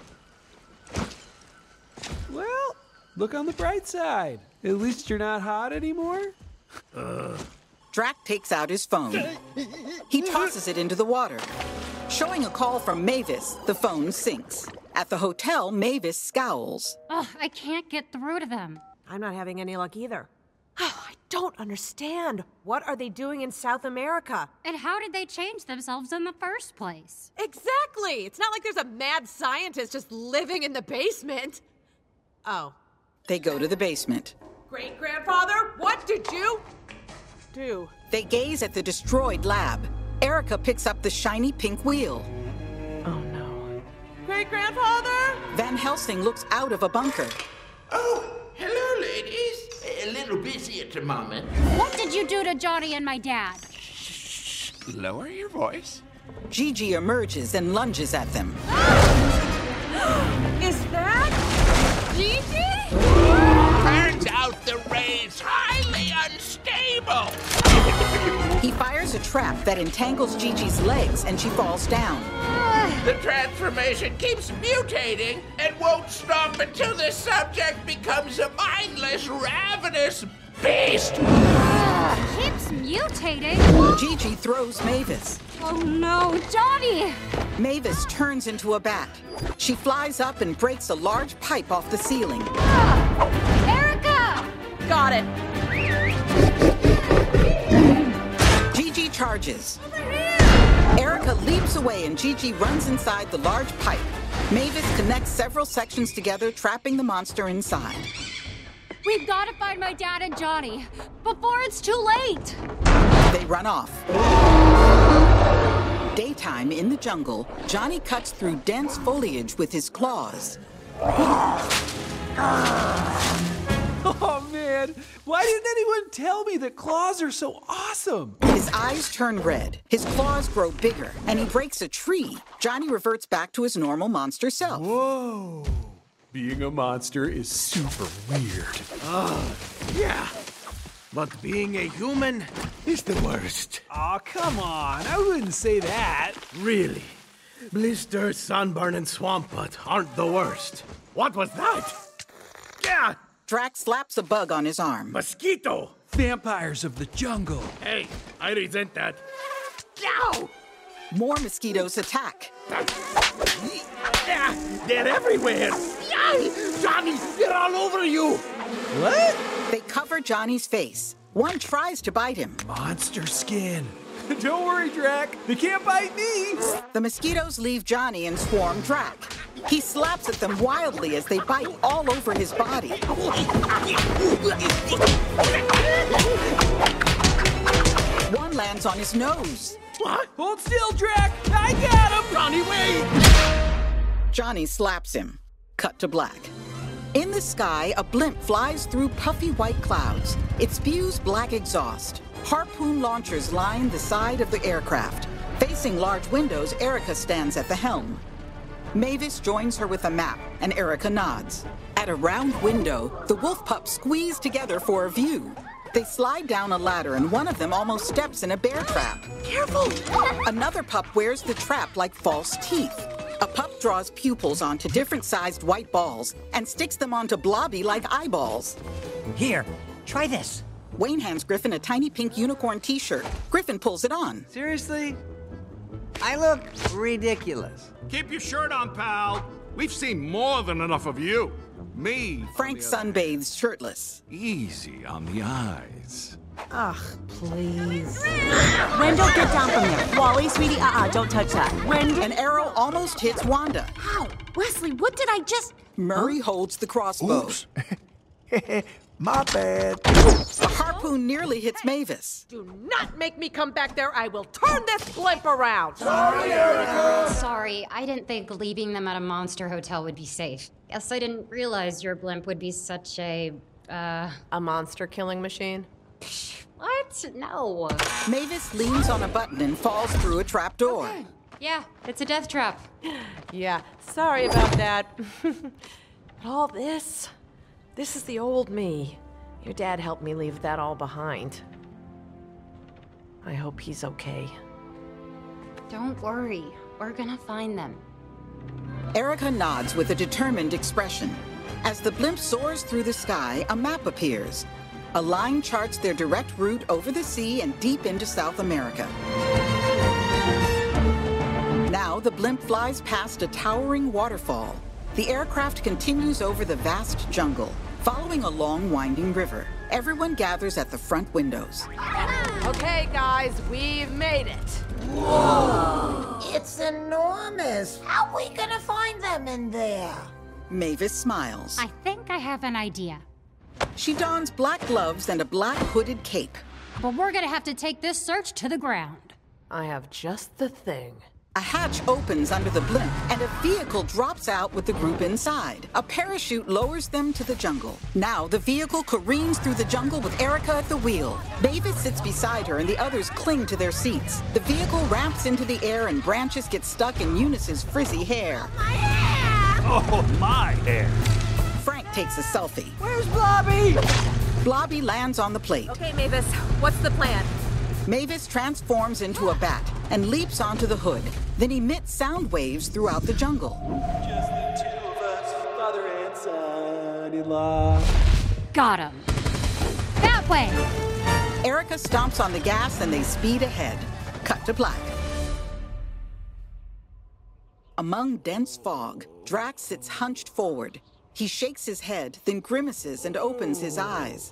Well, look on the bright side. At least you're not hot anymore. Uh. Drac takes out his phone. He tosses it into the water. Showing a call from Mavis, the phone sinks. At the hotel, Mavis scowls. Oh, I can't get through to them. I'm not having any luck either. Oh, I don't understand. What are they doing in South America? And how did they change themselves in the first place? Exactly! It's not like there's a mad scientist just living in the basement. Oh. They go to the basement. Great-grandfather, what did you do? They gaze at the destroyed lab. Erica picks up the shiny pink wheel. Oh, no. Great-grandfather? Van Helsing looks out of a bunker. Oh, hello, ladies. A little busy at the moment. What did you do to Johnny and my dad? Lower your voice. Gigi emerges and lunges at them. Is that Gigi? Turns out the ray's highly unstable. He fires a trap that entangles Gigi's legs and she falls down. The transformation keeps mutating and won't stop until the subject becomes a mindless, ravenous beast. Uh, keeps mutating? Gigi throws Mavis. Oh no, Johnny! Mavis turns into a bat. She flies up and breaks a large pipe off the ceiling. Uh, Erica! Got it. Gigi charges. Erica leaps away and Gigi runs inside the large pipe. Mavis connects several sections together, trapping the monster inside. We've got to find my dad and Johnny before it's too late. They run off. Daytime in the jungle, Johnny cuts through dense foliage with his claws. Oh, man. Why didn't anyone tell me that claws are so awesome? His eyes turn red, his claws grow bigger, and he breaks a tree. Johnny reverts back to his normal monster self. Whoa. Being a monster is super weird. Oh, yeah. But being a human is the worst. Aw, oh, come on. I wouldn't say that. Really? Blister, sunburn, and swamp butt aren't the worst. What was that? Yeah! Drac slaps a bug on his arm. Mosquito! Vampires of the jungle. Hey, I resent that. Ow! More mosquitoes attack. Yeah, they're everywhere. Yay! Johnny, they're all over you. What? They cover Johnny's face. One tries to bite him. Monster skin. Don't worry, Drac. They can't bite me. The mosquitoes leave Johnny and swarm Drac. He slaps at them wildly as they bite all over his body. One lands on his nose. What? Hold still, Drac. I got him. Johnny, wait! Johnny slaps him. Cut to black. In the sky, a blimp flies through puffy white clouds. It spews black exhaust. Harpoon launchers line the side of the aircraft. Facing large windows, Erica stands at the helm. Mavis joins her with a map, and Erica nods. At a round window, the wolf pups squeeze together for a view. They slide down a ladder, and one of them almost steps in a bear trap. Careful! Another pup wears the trap like false teeth. A pup draws pupils onto different-sized white balls and sticks them onto Blobby like eyeballs. Here, try this. Wayne hands Griffin a tiny pink unicorn t-shirt. Griffin pulls it on. Seriously? I look ridiculous. Keep your shirt on, pal. We've seen more than enough of you. Me. Frank sunbathes shirtless. Easy on the eyes. Ugh, please. Wendell, get down from there. Wally, sweetie, uh-uh, don't touch that. Wendell. An arrow almost hits Wanda. Ow! Wesley, what did I just... Murray huh? holds the crossbow. Oops. My bad. The harpoon nearly hits Mavis. Do not make me come back there. I will turn this blimp around. Sorry, Erica. Sorry, I didn't think leaving them at a monster hotel would be safe. Guess I didn't realize your blimp would be such a, uh... A monster killing machine? What? No. Mavis leans on a button and falls through a trap door. Okay. Yeah, it's a death trap. Yeah, sorry about that. But all this... This is the old me. Your dad helped me leave that all behind. I hope he's okay. Don't worry. We're gonna find them. Erica nods with a determined expression. As the blimp soars through the sky, a map appears. A line charts their direct route over the sea and deep into South America. Now the blimp flies past a towering waterfall. The aircraft continues over the vast jungle, following a long, winding river. Everyone gathers at the front windows. Okay, guys, we've made it. Whoa! It's enormous. How are we gonna find them in there? Mavis smiles. I think I have an idea. She dons black gloves and a black hooded cape. But we're gonna have to take this search to the ground. I have just the thing. A hatch opens under the blimp, and a vehicle drops out with the group inside. A parachute lowers them to the jungle. Now, the vehicle careens through the jungle with Erica at the wheel. Mavis sits beside her, and the others cling to their seats. The vehicle ramps into the air, and branches get stuck in Eunice's frizzy hair. My hair! Oh, my hair! Frank takes a selfie. Where's Blobby? Blobby lands on the plate. Okay, Mavis, what's the plan? Mavis transforms into a bat and leaps onto the hood, then emits sound waves throughout the jungle. Just the two of us, father and son-in-law. Got him. That way! Erica stomps on the gas and they speed ahead. Cut to black. Among dense fog, Drax sits hunched forward. He shakes his head, then grimaces and opens his eyes.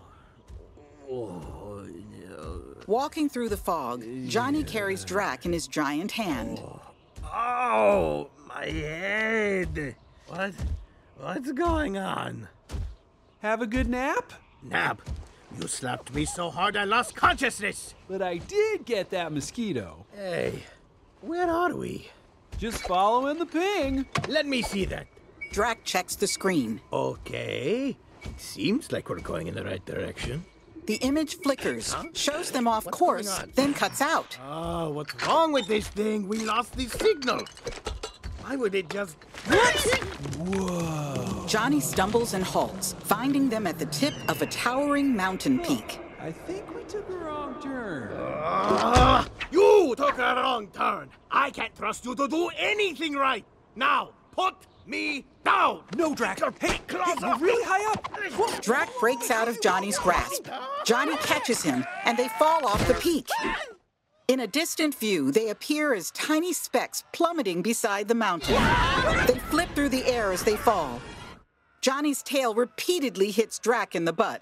Walking through the fog, Johnny carries Drac in his giant hand. Oh, my head. What? What's going on? Have a good nap? Nap? You slapped me so hard I lost consciousness. But I did get that mosquito. Hey, where are we? Just following the ping. Let me see that. Drac checks the screen. Okay. It seems like we're going in the right direction. The image flickers, huh? Shows them off What's course, then cuts out. Oh, what's wrong with this thing? We lost the signal. Why would it just... What? Whoa. Johnny stumbles and halts, finding them at the tip of a towering mountain peak. I think we took a wrong turn. Uh, you took a wrong turn. I can't trust you to do anything right. Now, put me down. No, Drac. Hey, hey, you're really high up. Drac breaks out of Johnny's grasp. Johnny catches him, and they fall off the peak. In a distant view, they appear as tiny specks plummeting beside the mountain. They flip through the air as they fall. Johnny's tail repeatedly hits Drac in the butt.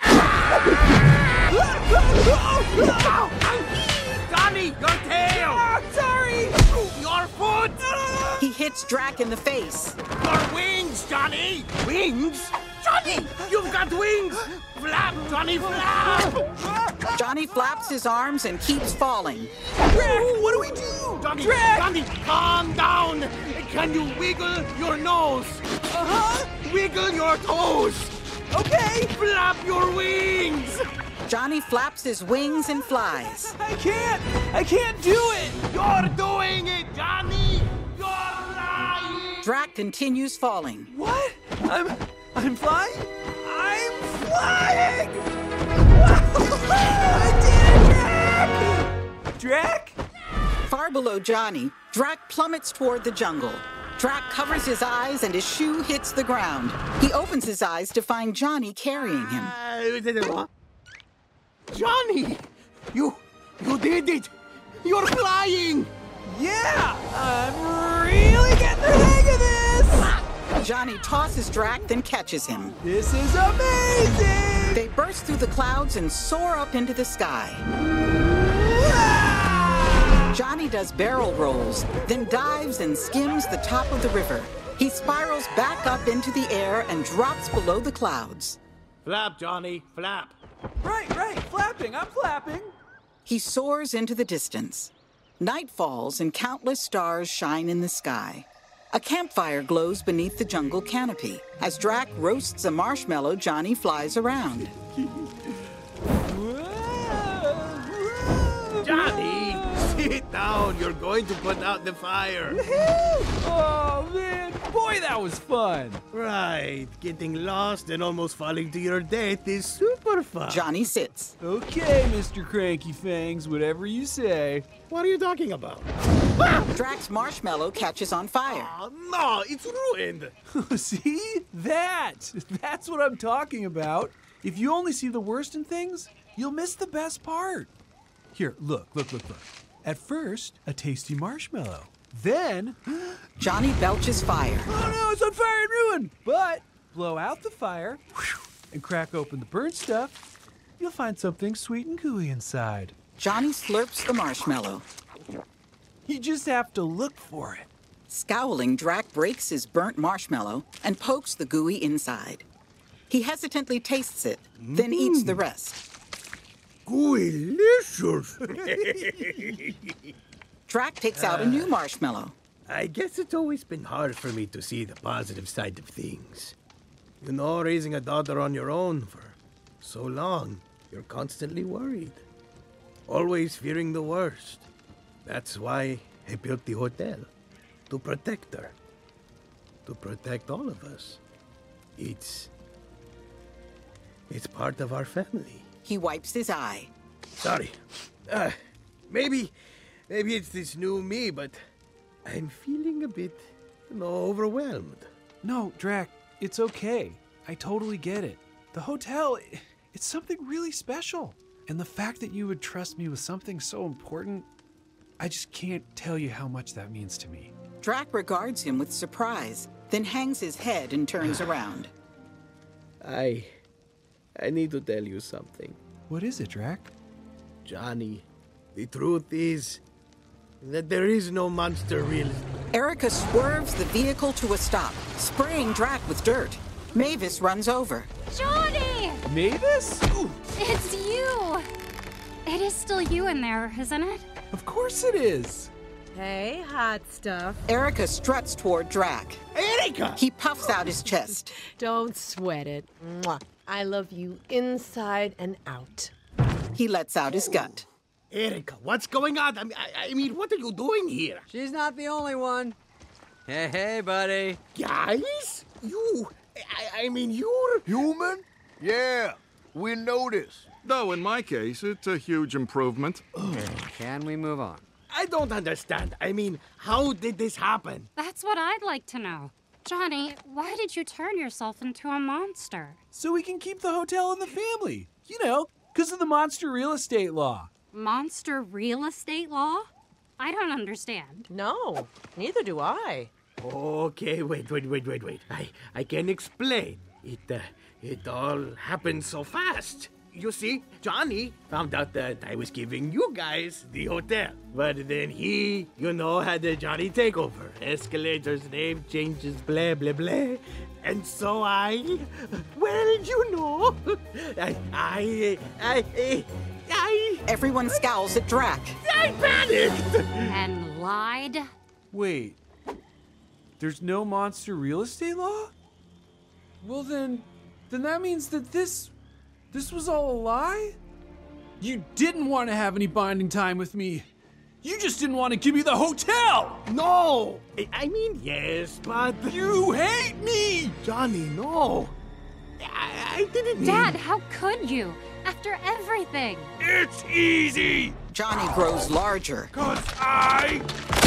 Johnny, your tail! Oh, sorry! Your foot! He hits Drac in the face. Your wings, Johnny! Wings? Johnny, you've got wings! Flap, Johnny, flap! Johnny flaps his arms and keeps falling. Drac, what do we do? Johnny, Drac! Johnny, calm down! Can you wiggle your nose? Uh-huh. Wiggle your toes! Okay! Flap your wings! Johnny flaps his wings and flies. I can't! I can't do it! You're doing it, Johnny! You're flying! Drac continues falling. What? I'm... I'm flying? I'm flying! I did it, Drac! Drac? Far below Johnny, Drac plummets toward the jungle. Drac covers his eyes and his shoe hits the ground. He opens his eyes to find Johnny carrying him. Uh, Johnny! You... you did it! You're flying! Yeah! I'm really getting the hang of this! Johnny tosses Drac, then catches him. This is amazing! They burst through the clouds and soar up into the sky. Johnny does barrel rolls, then dives and skims the top of the river. He spirals back up into the air and drops below the clouds. Flap, Johnny, flap. Right, right, flapping, I'm flapping. He soars into the distance. Night falls and countless stars shine in the sky. A campfire glows beneath the jungle canopy. As Drac roasts a marshmallow, Johnny flies around. Johnny, sit down. You're going to put out the fire. Oh, man. Boy, that was fun. Right. Getting lost and almost falling to your death is super fun. Johnny sits. Okay, Mister Cranky Fangs, whatever you say. What are you talking about? Drac's marshmallow catches on fire. Oh, no, it's ruined. See? That. That's what I'm talking about. If you only see the worst in things, you'll miss the best part. Here, look, look, look, look. At first, a tasty marshmallow. Then... Johnny belches fire. Oh no, it's on fire and ruined! But blow out the fire and crack open the burnt stuff, you'll find something sweet and gooey inside. Johnny slurps the marshmallow. You just have to look for it. Scowling, Drac breaks his burnt marshmallow and pokes the gooey inside. He hesitantly tastes it, then mm. eats the rest. Delicious! Drac takes out a new marshmallow. I guess it's always been hard for me to see the positive side of things. You know, raising a daughter on your own for so long, you're constantly worried. Always fearing the worst. That's why I built the hotel. To protect her. To protect all of us. It's... It's part of our family. He wipes his eye. Sorry. Uh, maybe... Maybe it's this new me, but I'm feeling a bit, you know, overwhelmed. No, Drac, it's okay. I totally get it. The hotel, it's something really special. And the fact that you would trust me with something so important, I just can't tell you how much that means to me. Drac regards him with surprise, then hangs his head and turns around. I... I need to tell you something. What is it, Drac? Johnny, the truth is that there is no monster real... Erica swerves the vehicle to a stop, spraying Drac with dirt. Mavis runs over. Johnny! Mavis? Ooh. It's you! It is still you in there, isn't it? Of course it is. Hey, hot stuff. Erica struts toward Drac. Erica! He puffs out his chest. Don't sweat it. Mwah. I love you inside and out. He lets out his gut. Erica, what's going on? I mean, I, I mean, what are you doing here? She's not the only one. Hey, hey, buddy. Guys? You... I, I mean, you're... Human? Yeah, we noticed. Though, in my case, it's a huge improvement. Okay, can we move on? I don't understand. I mean, how did this happen? That's what I'd like to know. Johnny, why did you turn yourself into a monster? So we can keep the hotel in the family. You know, because of the monster real estate law. Monster real estate law? I don't understand. No, neither do I. Okay, wait, wait, wait, wait, wait. I, I can explain. It, uh, it all happened so fast. You see, Johnny found out that I was giving you guys the hotel. But then he, you know, had the Johnny takeover. Escalator's name changes, blah, blah, blah. And so I, well, you know, I, I, I, I, I... Everyone scowls at Drac. I panicked! And lied? Wait, there's no monster real estate law? Well then, then that means that this... This was all a lie? You didn't want to have any bonding time with me. You just didn't want to give me the hotel! No! I mean, yes, but... You hate me! Johnny, no. I, I didn't mean... Dad, how could you? After everything. It's easy! Johnny grows larger. Cause I...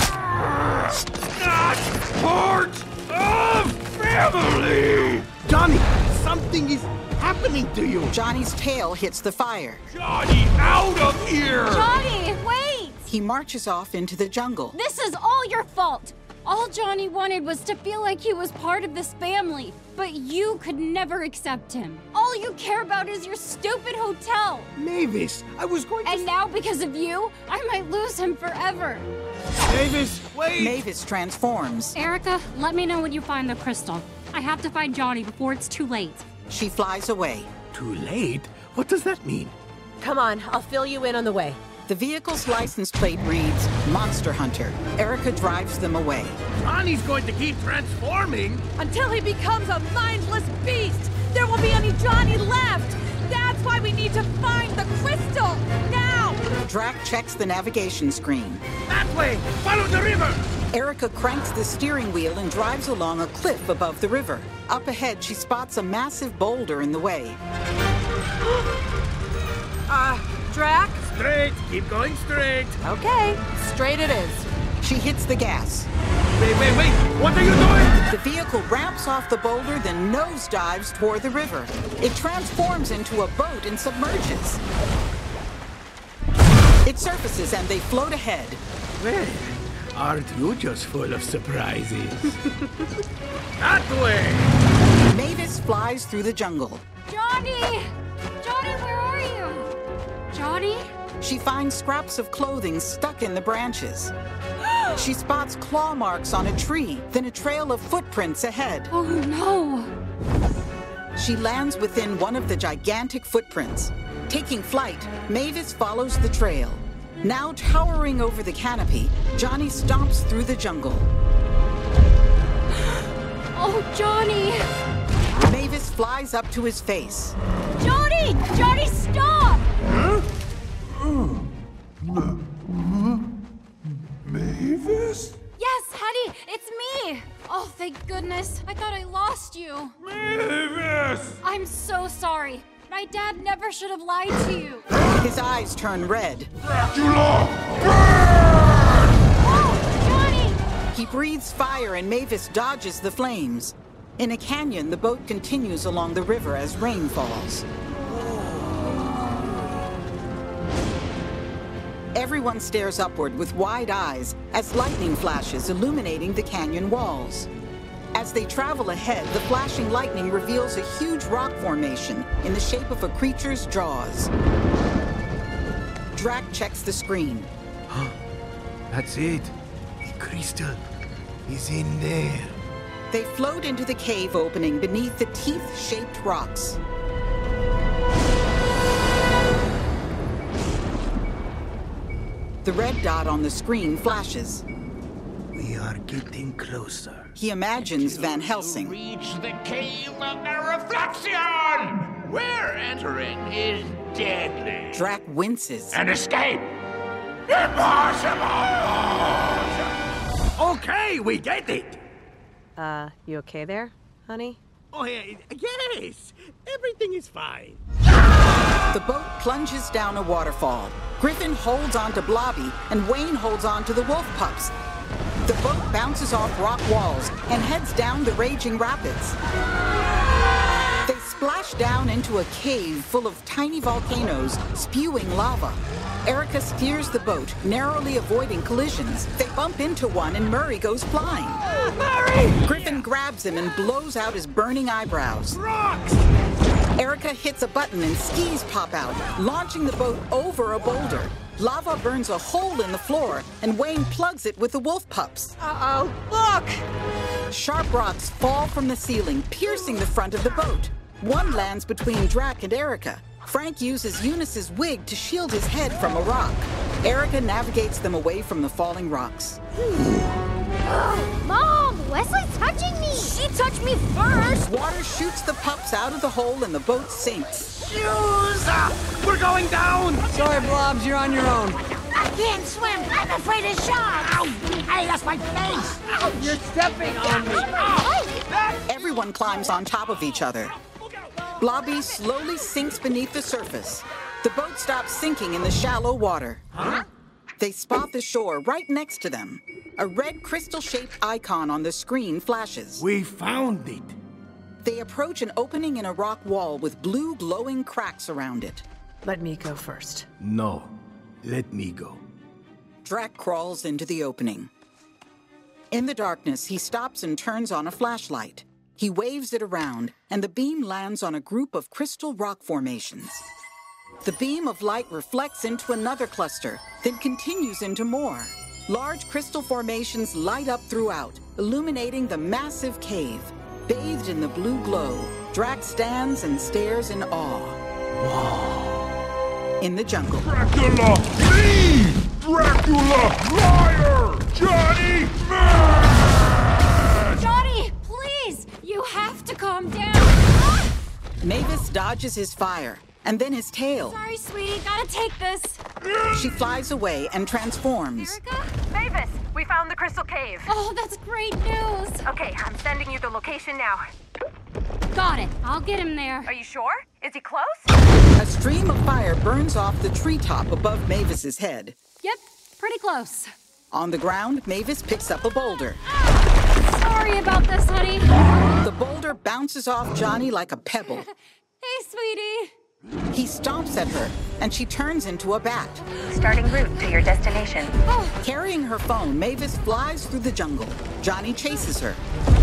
not part of family! Johnny, something is... happening to you? Johnny's tail hits the fire. Johnny, out of here! Johnny, wait! He marches off into the jungle. This is all your fault. All Johnny wanted was to feel like he was part of this family, but you could never accept him. All you care about is your stupid hotel. Mavis, I was going to... And now, because of you, I might lose him forever. Mavis, wait! Mavis transforms. Erica, let me know when you find the crystal. I have to find Johnny before it's too late. She flies away. Too late? What does that mean? Come on, I'll fill you in on the way. The vehicle's license plate reads Monster Hunter. Erica drives them away. Johnny's going to keep transforming. Until he becomes a mindless beast! There won't be any Johnny left! That's why we need to find the crystal! Now! Drac checks the navigation screen. That way! Follow the river! Erica cranks the steering wheel and drives along a cliff above the river. Up ahead, she spots a massive boulder in the way. uh, Drac? Straight! Keep going straight! Okay, straight it is. She hits the gas. Wait, wait, wait! What are you doing? The vehicle ramps off the boulder, then nosedives toward the river. It transforms into a boat and submerges. It surfaces and they float ahead. Well, aren't you just full of surprises? That way! Mavis flies through the jungle. Johnny! Johnny, where are you? Johnny? She finds scraps of clothing stuck in the branches. She spots claw marks on a tree, then a trail of footprints ahead. Oh no! She lands within one of the gigantic footprints. Taking flight, Mavis follows the trail. Now towering over the canopy, Johnny stomps through the jungle. Oh, Johnny! Mavis flies up to his face. Johnny! Johnny, stop! Huh? Mavis? Yes, honey, it's me! Oh, thank goodness. I thought I lost you. Mavis! I'm so sorry. My dad never should have lied to you. His eyes turn red. Dracula! Oh, Johnny! He breathes fire and Mavis dodges the flames. In a canyon, the boat continues along the river as rain falls. Everyone stares upward with wide eyes as lightning flashes illuminating the canyon walls. As they travel ahead, the flashing lightning reveals a huge rock formation in the shape of a creature's jaws. Drac checks the screen. That's it. The crystal is in there. They float into the cave opening beneath the teeth-shaped rocks. The red dot on the screen flashes. We are getting closer. He imagines Van Helsing. Reach the cave of the reflection! Where entering is deadly. Drac winces. And escape! Impossible! Okay, we get it! Uh, you okay there, honey? Oh, yeah, yes! Everything is fine. The boat plunges down a waterfall. Griffin holds onto Blobby, and Wayne holds onto the wolf pups. The boat bounces off rock walls and heads down the raging rapids. They splash down into a cave full of tiny volcanoes spewing lava. Erica steers the boat, narrowly avoiding collisions. They bump into one and Murray goes flying. Oh, Murray! Griffin grabs him and blows out his burning eyebrows. Rocks! Erica hits a button and skis pop out, launching the boat over a boulder. Lava burns a hole in the floor, and Wayne plugs it with the wolf pups. Uh-oh, look! Sharp rocks fall from the ceiling, piercing the front of the boat. One lands between Drac and Erica. Frank uses Eunice's wig to shield his head from a rock. Erica navigates them away from the falling rocks. Mom, Wesley's touching me! She touched me first! Water shoots the pups out of the hole and the boat sinks. Shoes! We're going down! Sorry, Blobs, you're on your own. I can't swim. I'm afraid of sharks. Ow! Hey, that's my face. Ouch. You're stepping on me. Everyone climbs on top of each other. Blobby slowly sinks beneath the surface. The boat stops sinking in the shallow water. Huh? They spot the shore right next to them. A red crystal-shaped icon on the screen flashes. We found it. They approach an opening in a rock wall with blue glowing cracks around it. Let me go first. No, let me go. Drac crawls into the opening. In the darkness, he stops and turns on a flashlight. He waves it around, and the beam lands on a group of crystal rock formations. The beam of light reflects into another cluster, then continues into more. Large crystal formations light up throughout, illuminating the massive cave. Bathed in the blue glow, Drax stands and stares in awe. Whoa. In the jungle. Dracula! Me! Dracula! Liar! Johnny Man! Johnny, please! You have to calm down! Ah! Mavis dodges his fire, and then his tail. Sorry, sweetie, gotta take this. She flies away and transforms. Erica? Mavis, we found the crystal cave. Oh, that's great news. Okay, I'm sending you the location now. Got it. I'll get him there. Are you sure? Is he close? A stream of fire burns off the treetop above Mavis's head. Yep, pretty close. On the ground, Mavis picks up a boulder. Ah, sorry about this, honey. The boulder bounces off Johnny like a pebble. Hey, sweetie. He stomps at her, and she turns into a bat. Starting route to your destination. Oh. Carrying her phone, Mavis flies through the jungle. Johnny chases her.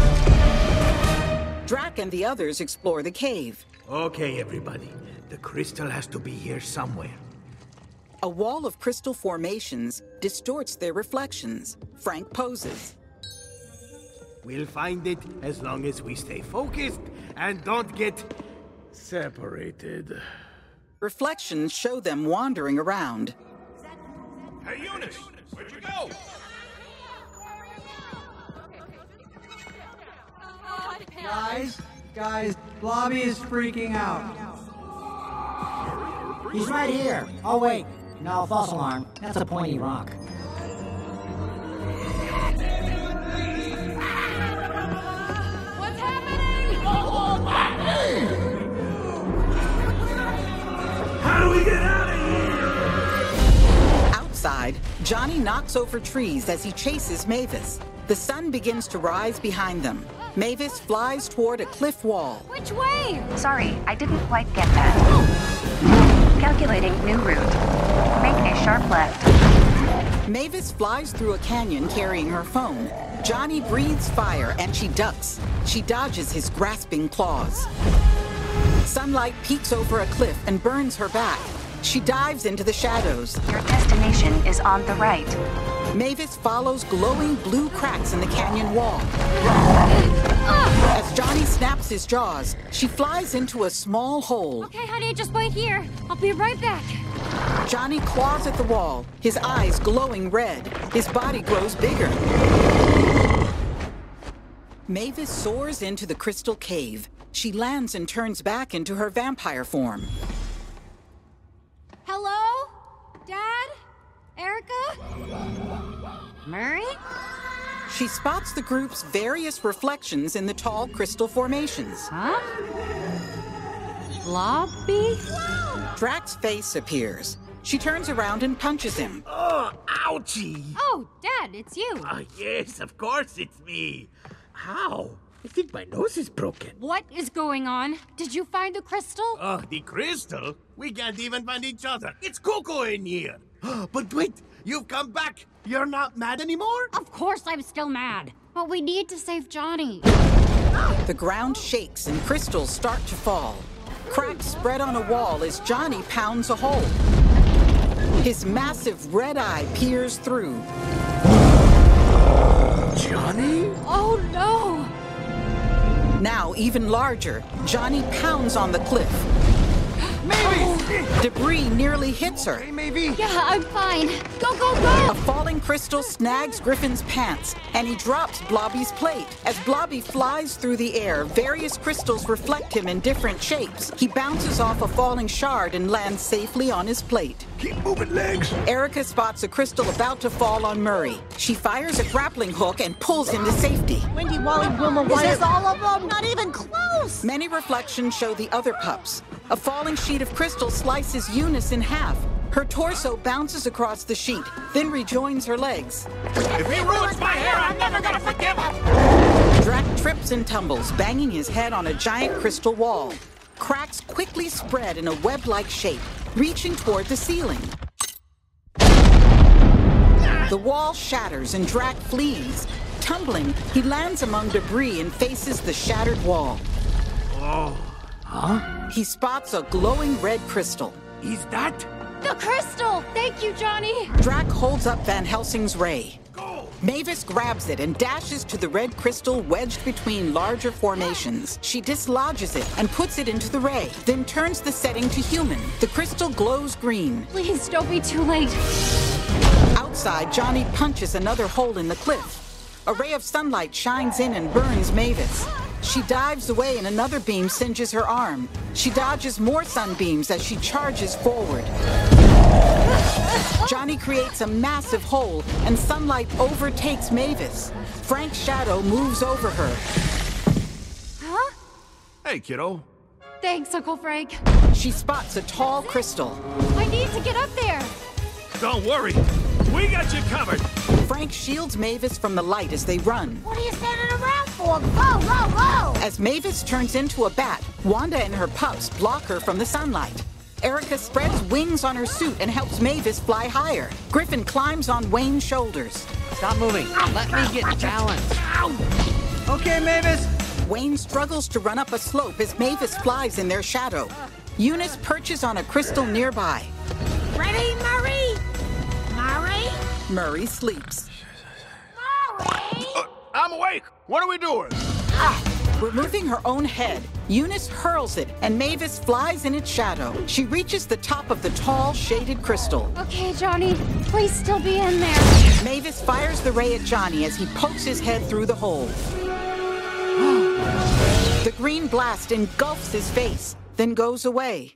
Drac and the others explore the cave. Okay, everybody. The crystal has to be here somewhere. A wall of crystal formations distorts their reflections. Frank poses. We'll find it as long as we stay focused and don't get separated. Reflections show them wandering around. Hey, Eunice, where'd you go? Guys, guys, Blobby is freaking out. He's right here. Oh, wait. No, false alarm. That's a pointy rock. What's happening? How do we get out of here? Outside, Johnny knocks over trees as he chases Mavis. The sun begins to rise behind them. Mavis flies toward a cliff wall. Which way? Sorry, I didn't quite get that. Calculating new route. Make a sharp left. Mavis flies through a canyon carrying her phone. Johnny breathes fire and she ducks. She dodges his grasping claws. Sunlight peeks over a cliff and burns her back. She dives into the shadows. Your destination is on the right. Mavis follows glowing blue cracks in the canyon wall. As Johnny snaps his jaws, she flies into a small hole. Okay, honey, just wait here. I'll be right back. Johnny claws at the wall, his eyes glowing red. His body grows bigger. Mavis soars into the crystal cave. She lands and turns back into her vampire form. Hello? Dad? Erica? Murray? She spots the group's various reflections in the tall crystal formations. Huh? Blobby? Drax's face appears. She turns around and punches him. Oh, ouchie! Oh, Dad, it's you. Ah, yes, of course it's me. How? I think my nose is broken. What is going on? Did you find the crystal? Oh, the crystal? We can't even find each other. It's Coco in here. But wait, you've come back. You're not mad anymore? Of course I'm still mad. But we need to save Johnny. The ground shakes and crystals start to fall. Cracks spread on a wall as Johnny pounds a hole. His massive red eye peers through. Johnny? Oh no! Now even larger, Johnny pounds on the cliff. Maybe! Oh, debris nearly hits her. Hey, maybe. Yeah, I'm fine. Go, go, go! A falling crystal snags Griffin's pants, and he drops Blobby's plate. As Blobby flies through the air, various crystals reflect him in different shapes. He bounces off a falling shard and lands safely on his plate. Keep moving, legs. Erica spots a crystal about to fall on Murray. She fires a grappling hook and pulls him to safety. Wendy, Wally, Wilma, Wyatt. This is all of them? Not even close. Many reflections show the other pups. A falling sheet of crystal slices Eunice in half. Her torso bounces across the sheet, then rejoins her legs. If he ruins my hair, I'm never gonna forgive him! Drac trips and tumbles, banging his head on a giant crystal wall. Cracks quickly spread in a web-like shape, reaching toward the ceiling. The wall shatters and Drac flees. Tumbling, he lands among debris and faces the shattered wall. Oh, huh? He spots a glowing red crystal. Is that? The crystal! Thank you, Johnny! Drac holds up Van Helsing's ray. Mavis grabs it and dashes to the red crystal wedged between larger formations. She dislodges it and puts it into the ray, then turns the setting to human. The crystal glows green. Please don't be too late. Outside, Johnny punches another hole in the cliff. A ray of sunlight shines in and burns Mavis. She dives away and another beam singes her arm. She dodges more sunbeams as she charges forward. Johnny creates a massive hole and sunlight overtakes Mavis. Frank's shadow moves over her. Huh? Hey, kiddo. Thanks, Uncle Frank. She spots a tall crystal. I need to get up there. Don't worry. We got you covered. Frank shields Mavis from the light as they run. What are you standing around for? Go, go, go! As Mavis turns into a bat, Wanda and her pups block her from the sunlight. Erica spreads wings on her suit and helps Mavis fly higher. Griffin climbs on Wayne's shoulders. Stop moving. Let me get balanced. Okay, Mavis. Wayne struggles to run up a slope as Mavis flies in their shadow. Eunice perches on a crystal nearby. Ready, Murray? Murray? Murray sleeps. Murray? Uh, I'm awake. What are we doing? Ah. Removing her own head, Eunice hurls it, and Mavis flies in its shadow. She reaches the top of the tall, shaded crystal. Okay, Johnny, please still be in there. Mavis fires the ray at Johnny as he pokes his head through the hole. The green blast engulfs his face, then goes away.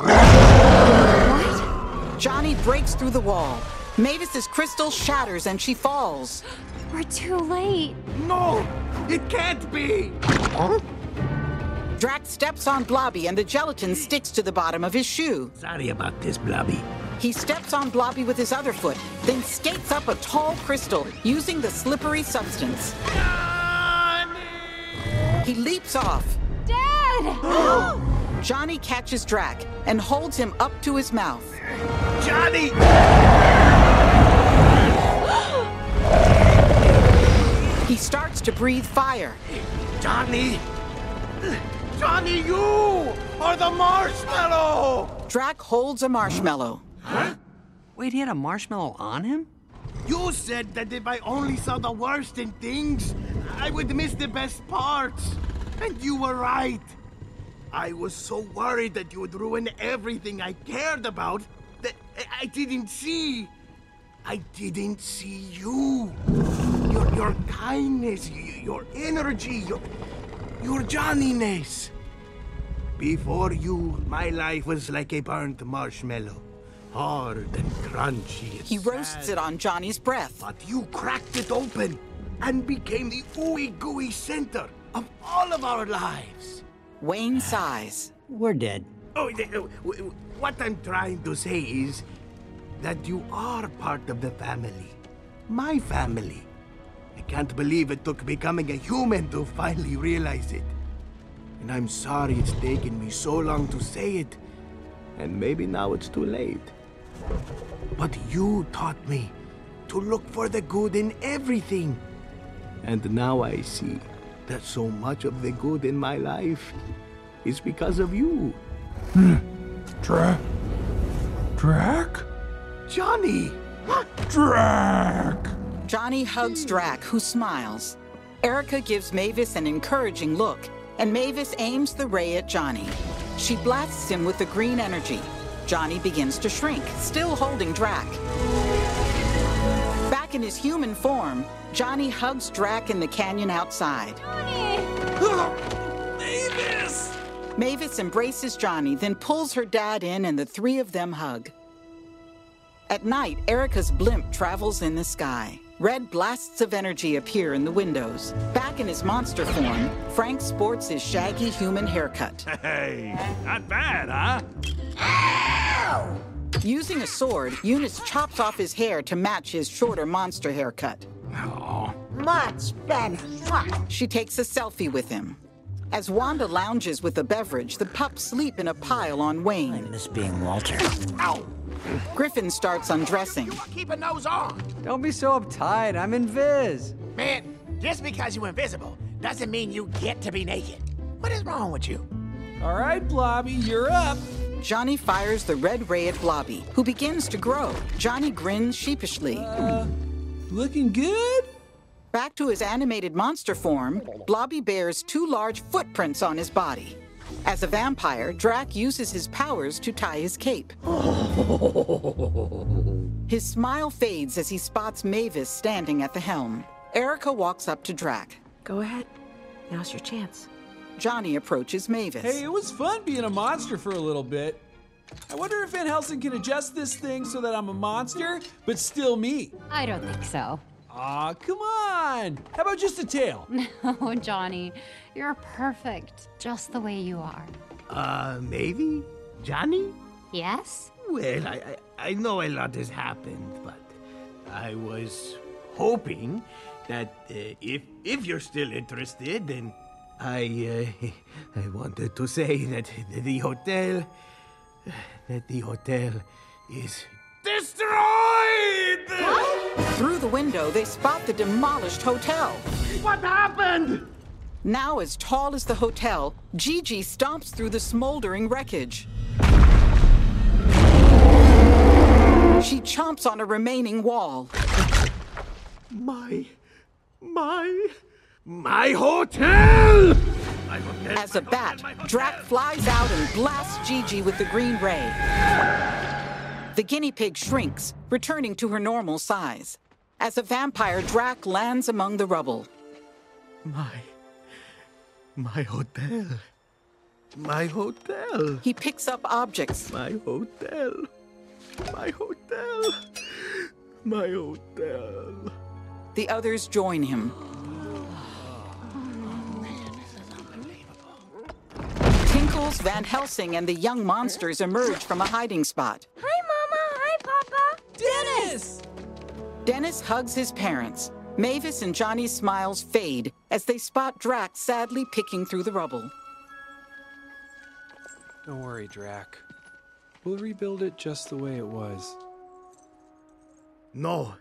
What? Johnny breaks through the wall. Mavis's crystal shatters and she falls. We're too late. No, it can't be. Huh? Drac steps on Blobby and the gelatin sticks to the bottom of his shoe. Sorry about this, Blobby. He steps on Blobby with his other foot, then skates up a tall crystal using the slippery substance. Johnny! He leaps off. Dad! Johnny catches Drac and holds him up to his mouth. Johnny! He starts to breathe fire. Johnny! Johnny, you are the marshmallow! Drac holds a marshmallow. Huh? Wait, he had a marshmallow on him? You said that if I only saw the worst in things, I would miss the best parts. And you were right. I was so worried that you would ruin everything I cared about that I didn't see. I didn't see you. Your, your kindness, your energy, your, your Johnniness. Before you, my life was like a burnt marshmallow. Hard and crunchy and He roasts sad. it on Johnny's breath. But you cracked it open and became the ooey gooey center of all of our lives. Wayne sighs. We're dead. Oh, what I'm trying to say is that you are part of the family. My family. I can't believe it took becoming a human to finally realize it. And I'm sorry it's taken me so long to say it. And maybe now it's too late. But you taught me to look for the good in everything. And now I see that so much of the good in my life is because of you. Drac? Drac? Johnny! Drac! Johnny hugs Drac, who smiles. Erica gives Mavis an encouraging look, and Mavis aims the ray at Johnny. She blasts him with the green energy. Johnny begins to shrink, still holding Drac. Back in his human form, Johnny hugs Drac in the canyon outside. Johnny! Mavis! Mavis embraces Johnny, then pulls her dad in, and the three of them hug. At night, Erica's blimp travels in the sky. Red blasts of energy appear in the windows. Back in his monster form, Frank sports his shaggy human haircut. Hey, not bad, huh? Ow! Using a sword, Eunice chops off his hair to match his shorter monster haircut. Oh. Much better. She takes a selfie with him. As Wanda lounges with a beverage, the pups sleep in a pile on Wayne. I miss being Walter. Ow! Griffin starts undressing. You are keeping those on. Don't be so uptight. I'm in Viz. Man, Just because you're invisible doesn't mean you get to be naked. What is wrong with you? All right, Blobby, you're up. Johnny fires the red ray at Blobby, who begins to grow. Johnny grins sheepishly. Uh, looking good? Back to his animated monster form, Blobby bears two large footprints on his body. As a vampire, Drac uses his powers to tie his cape. His smile fades as he spots Mavis standing at the helm. Erica walks up to Drac. Go ahead. Now's your chance. Johnny approaches Mavis. Hey, it was fun being a monster for a little bit. I wonder if Van Helsing can adjust this thing so that I'm a monster, but still me. I don't think so. Aw, come on. How about just a tail? No, Johnny. You're perfect, just the way you are. Uh, maybe? Johnny? Yes? Well, I, I, I know a lot has happened, but I was hoping that uh, if if you're still interested, then I uh, I wanted to say that the hotel that the hotel is destroyed. Through the window, they spot the demolished hotel. What happened? Now as tall as the hotel, Gigi stomps through the smoldering wreckage. She chomps on a remaining wall. My, my, my hotel! My hotel As a bat, Drac flies out and blasts Gigi with the green ray. The guinea pig shrinks, returning to her normal size. As a vampire, Drac lands among the rubble. My, my hotel. My hotel. He picks up objects. My hotel. My hotel. My hotel. The others join him. Tinkles, Van Helsing, and the young monsters emerge from a hiding spot. Hi, Mama. Hi, Papa. Dennis! Dennis hugs his parents. Mavis and Johnny's smiles fade as they spot Drac sadly picking through the rubble. Don't worry, Drac. We'll rebuild it just the way it was. No.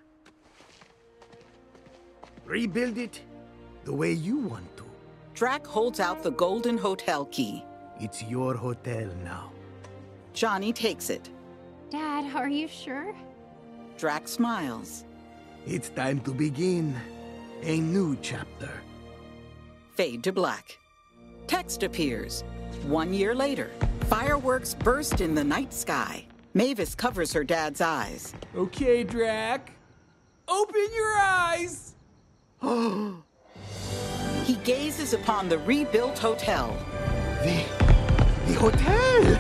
Rebuild it the way you want to. Drac holds out the golden hotel key. It's your hotel now. Johnny takes it. Dad, are you sure? Drac smiles. It's time to begin a new chapter. Fade to black. Text appears. One year later, fireworks burst in the night sky. Mavis covers her dad's eyes. Okay, Drac. Open your eyes! He gazes upon the rebuilt hotel. The, the hotel!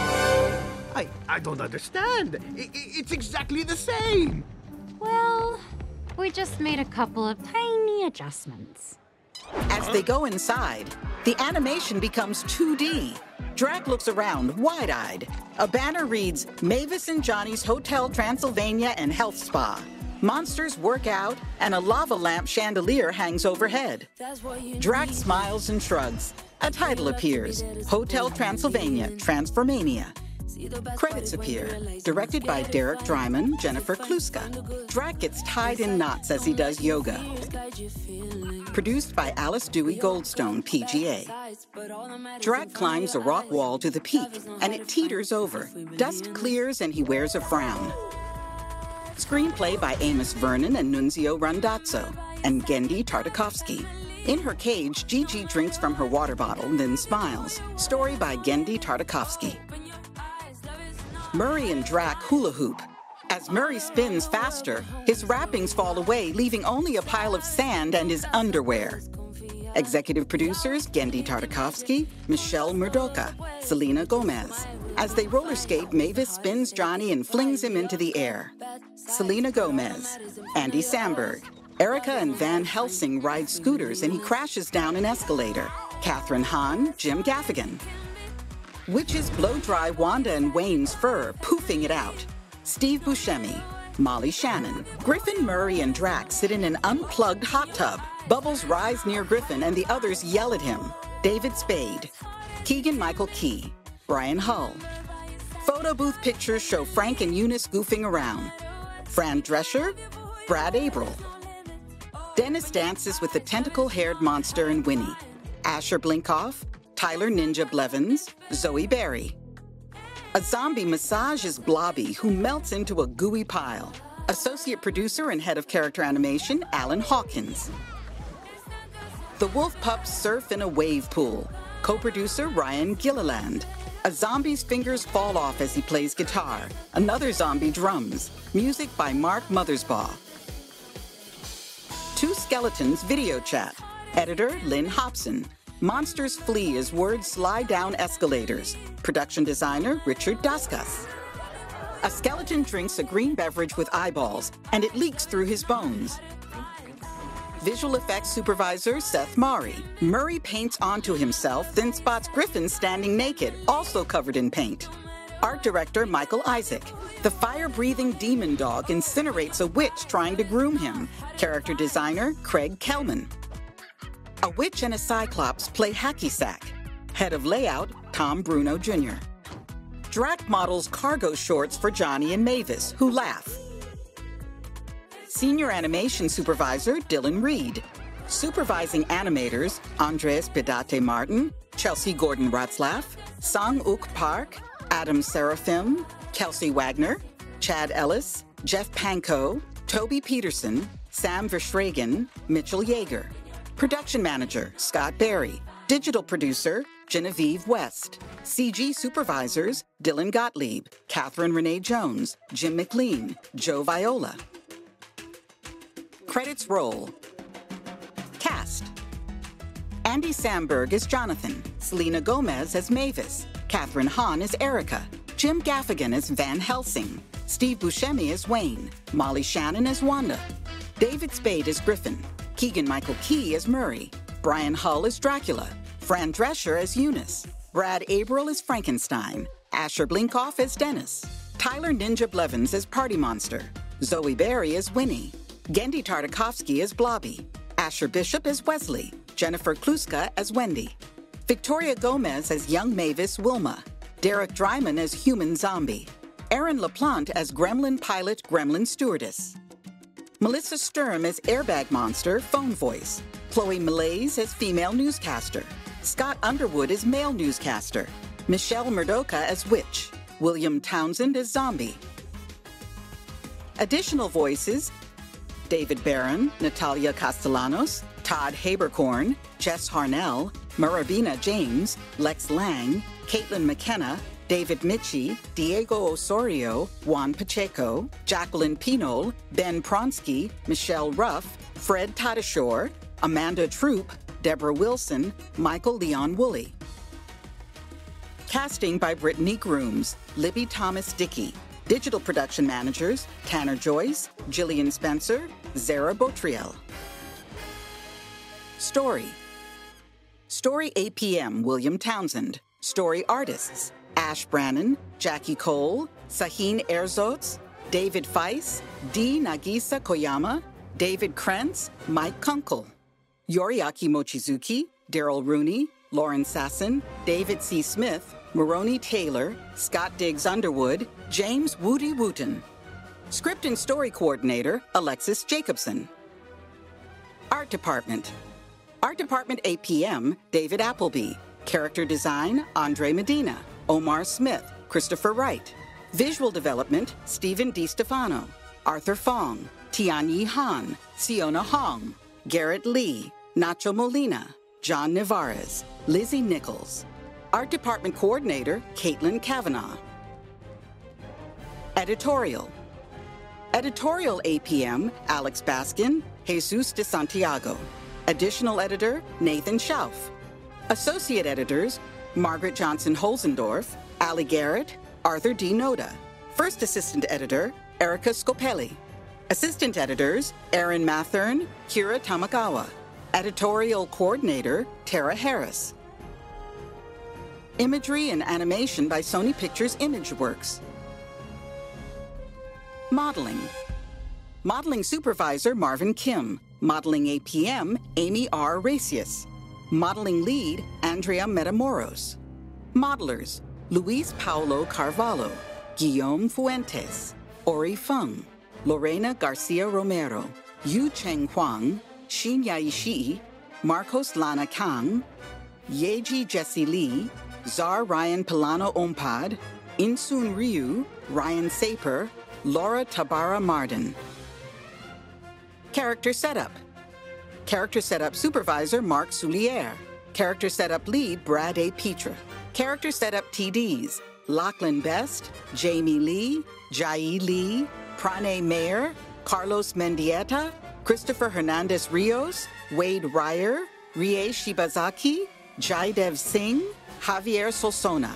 I, I don't understand. I, I, it's exactly the same. Well, we just made a couple of tiny adjustments. As they go inside, the animation becomes two D. Drac looks around, wide-eyed. A banner reads, Mavis and Johnny's Hotel Transylvania and Health Spa. Monsters work out, and a lava lamp chandelier hangs overhead. Drac smiles and shrugs. A title appears, Hotel Transylvania, Transformania. Credits appear, directed by Derek Dryman, Jennifer Kluska. Drac gets tied in knots as he does yoga. Produced by Alice Dewey Goldstone, P G A. Drac climbs a rock wall to the peak, and it teeters over. Dust clears, and he wears a frown. Screenplay by Amos Vernon and Nunzio Randazzo, and Gendy Tartakovsky. In her cage, Gigi drinks from her water bottle, then smiles. Story by Gendy Tartakovsky. Murray and Drac hula hoop. As Murray spins faster, his wrappings fall away, leaving only a pile of sand and his underwear. Executive producers, Gendy Tartakovsky, Michelle Murdoka, Selena Gomez. As they roller skate, Mavis spins Johnny and flings him into the air. Selena Gomez, Andy Samberg. Erica and Van Helsing ride scooters and he crashes down an escalator. Catherine Hahn, Jim Gaffigan. Witches blow dry Wanda and Wayne's fur, poofing it out. Steve Buscemi, Molly Shannon. Griffin, Murray, and Drac sit in an unplugged hot tub. Bubbles rise near Griffin and the others yell at him. David Spade. Keegan-Michael Key. Brian Hull. Photo booth pictures show Frank and Eunice goofing around. Fran Drescher. Brad Abril. Dennis dances with the tentacle-haired monster and Winnie. Asher Blinkoff, Tyler Ninja Blevins, Zoe Berry. A zombie massages Blobby, who melts into a gooey pile. Associate producer and head of character animation, Alan Hawkins. The wolf pups surf in a wave pool. Co-producer, Ryan Gilliland. A zombie's fingers fall off as he plays guitar. Another zombie drums. Music by Mark Mothersbaugh. Two Skeletons video chat. Editor, Lynn Hobson. Monsters flee as words slide down escalators. Production designer, Richard Daskas. A skeleton drinks a green beverage with eyeballs, and it leaks through his bones. Visual effects supervisor, Seth Maury. Murray paints onto himself, then spots Griffin standing naked, also covered in paint. Art director, Michael Isaac. The fire-breathing demon dog incinerates a witch trying to groom him. Character designer, Craig Kellman. A witch and a cyclops play hacky sack. Head of layout, Tom Bruno Junior Drac models cargo shorts for Johnny and Mavis, who laugh. Senior animation supervisor, Dylan Reed. Supervising animators, Andres Pedate Martin, Chelsea Gordon-Ratzlaff, Sang Uk Park, Adam Seraphim, Kelsey Wagner, Chad Ellis, Jeff Pankow, Toby Peterson, Sam Verstragen, Mitchell Yeager. Production manager, Scott Berry. Digital producer, Genevieve West. C G supervisors, Dylan Gottlieb, Catherine Renee Jones, Jim McLean, Joe Viola. Credits roll. Cast. Andy Samberg as Jonathan, Selena Gomez as Mavis, Catherine Hahn as Erica, Jim Gaffigan as Van Helsing, Steve Buscemi as Wayne, Molly Shannon as Wanda, David Spade as Griffin, Keegan-Michael Key as Murray, Brian Hull as Dracula, Fran Drescher as Eunice, Brad Abril as Frankenstein, Asher Blinkoff as Dennis, Tyler Ninja Blevins as Party Monster, Zoe Berry as Winnie, Gendy Tartakovsky as Blobby, Asher Bishop as Wesley, Jennifer Kluska as Wendy, Victoria Gomez as young Mavis Wilma, Derek Dryman as human zombie, Aaron LaPlante as gremlin pilot gremlin stewardess, Melissa Sturm as airbag monster phone voice, Chloe Malaise as female newscaster, Scott Underwood as male newscaster, Michelle Murdoka as witch, William Townsend as zombie. Additional voices, David Barron, Natalia Castellanos, Todd Haberkorn, Jess Harnell, Marabina James, Lex Lang, Caitlin McKenna, David Mitchie, Diego Osorio, Juan Pacheco, Jacqueline Pinol, Ben Pronsky, Michelle Ruff, Fred Tadashore, Amanda Troop, Deborah Wilson, Michael Leon Woolley. Casting by Brittany Grooms, Libby Thomas Dickey. Digital production managers, Tanner Joyce, Jillian Spencer, Zara Botriel. Story. Story A P M, William Townsend. Story artists, Ash Brannon, Jackie Cole, Sahin Erzotz, David Feiss, D. Nagisa Koyama, David Krentz, Mike Kunkel. Yoriaki Mochizuki, Daryl Rooney, Lauren Sasson, David C. Smith, Moroni Taylor, Scott Diggs Underwood, James Woody Wooten. Script and story coordinator, Alexis Jacobson. Art department. Art department A P M, David Appleby. Character design, Andre Medina, Omar Smith, Christopher Wright. Visual development, Stephen DiStefano, Arthur Fong, Tianyi Han, Siona Hong, Garrett Lee, Nacho Molina, John Nevarez, Lizzie Nichols. Art department coordinator, Caitlin Kavanaugh. Editorial. Editorial A P M, Alex Baskin, Jesus de Santiago. Additional editor, Nathan Schauf. Associate editors, Margaret Johnson Holzendorf, Ali Garrett, Arthur D. Noda. First assistant editor, Erica Scopelli. Assistant editors, Aaron Mathern, Kira Tamagawa. Editorial coordinator, Tara Harris. Imagery and animation by Sony Pictures Imageworks. Modeling. Modeling supervisor, Marvin Kim. Modeling A P M, Amy R. Racius. Modeling lead, Andrea Metamoros. Modelers, Luis Paulo Carvalho, Guillaume Fuentes, Ori Fung, Lorena Garcia Romero, Yu Cheng Huang, Shinya Ishii, Marcos Lana Kang, Yeji Jesse Lee, Zar Ryan Pilano Ompad, Insun Ryu, Ryan Saper, Laura Tabara Marden. Character Setup. Character Setup Supervisor Mark Soulier. Character Setup Lead Brad A. Petra. Character Setup T Ds Lachlan Best, Jamie Lee, Jai Lee, Prane Mayer, Carlos Mendieta, Christopher Hernandez Rios, Wade Ryer, Rie Shibazaki, Jaidev Singh, Javier Solsona.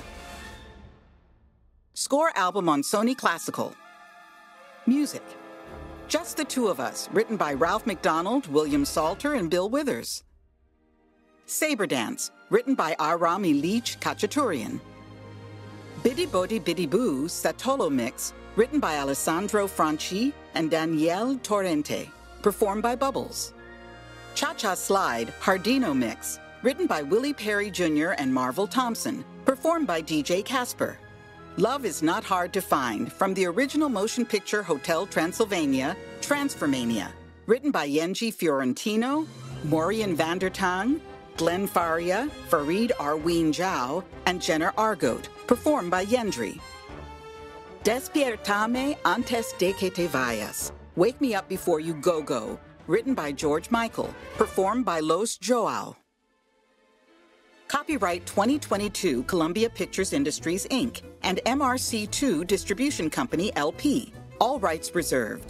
Score album on Sony Classical. Music. Just the Two of Us, written by Ralph McDonald, William Salter, and Bill Withers. Saber Dance, written by Aram Ilich Khachaturian. Bidi Bodi Bidi Boo, Satolo Mix, written by Alessandro Franchi and Danielle Torrente, performed by Bubbles. Cha-Cha Slide, Hardino Mix, written by Willie Perry Junior and Marvel Thompson, performed by D J Casper. Love is Not Hard to Find, from the original motion picture Hotel Transylvania, Transformania, written by Yenji Fiorentino, Maureen Vandertang, Glenn Faria, Farid Arween Zhao, and Jenner Argote, performed by Yendri. Despiertame antes de que te vayas, Wake Me Up Before You Go Go, written by George Michael, performed by Los Joao. Copyright twenty twenty-two Columbia Pictures Industries, Incorporated and M R C two Distribution Company, L P. All rights reserved.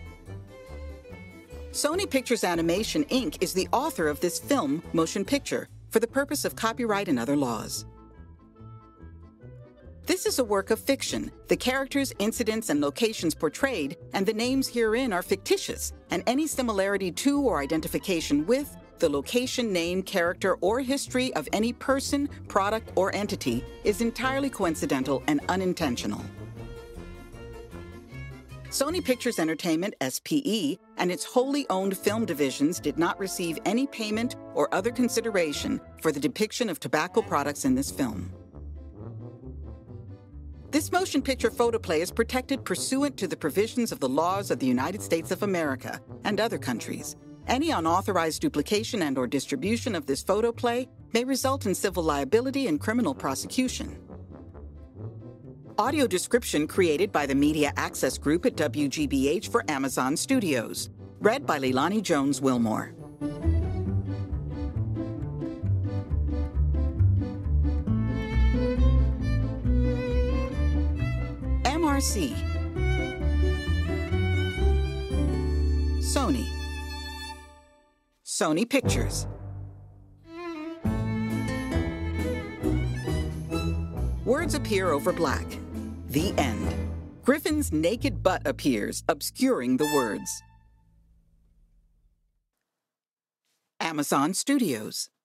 Sony Pictures Animation, Incorporated is the author of this film motion picture for the purpose of copyright and other laws. This is a work of fiction. The characters, incidents, and locations portrayed and the names herein are fictitious, and any similarity to or identification with the location, name, character, or history of any person, product, or entity is entirely coincidental and unintentional. Sony Pictures Entertainment, S P E, and its wholly owned film divisions did not receive any payment or other consideration for the depiction of tobacco products in this film. This motion picture photoplay is protected pursuant to the provisions of the laws of the United States of America and other countries. Any unauthorized duplication and or distribution of this photoplay may result in civil liability and criminal prosecution. Audio description created by the Media Access Group at W G B H for Amazon Studios. Read by Leilani Jones-Wilmore. M R C. Sony. Sony Pictures. Words appear over black. The end. Griffin's naked butt appears, obscuring the words. Amazon Studios.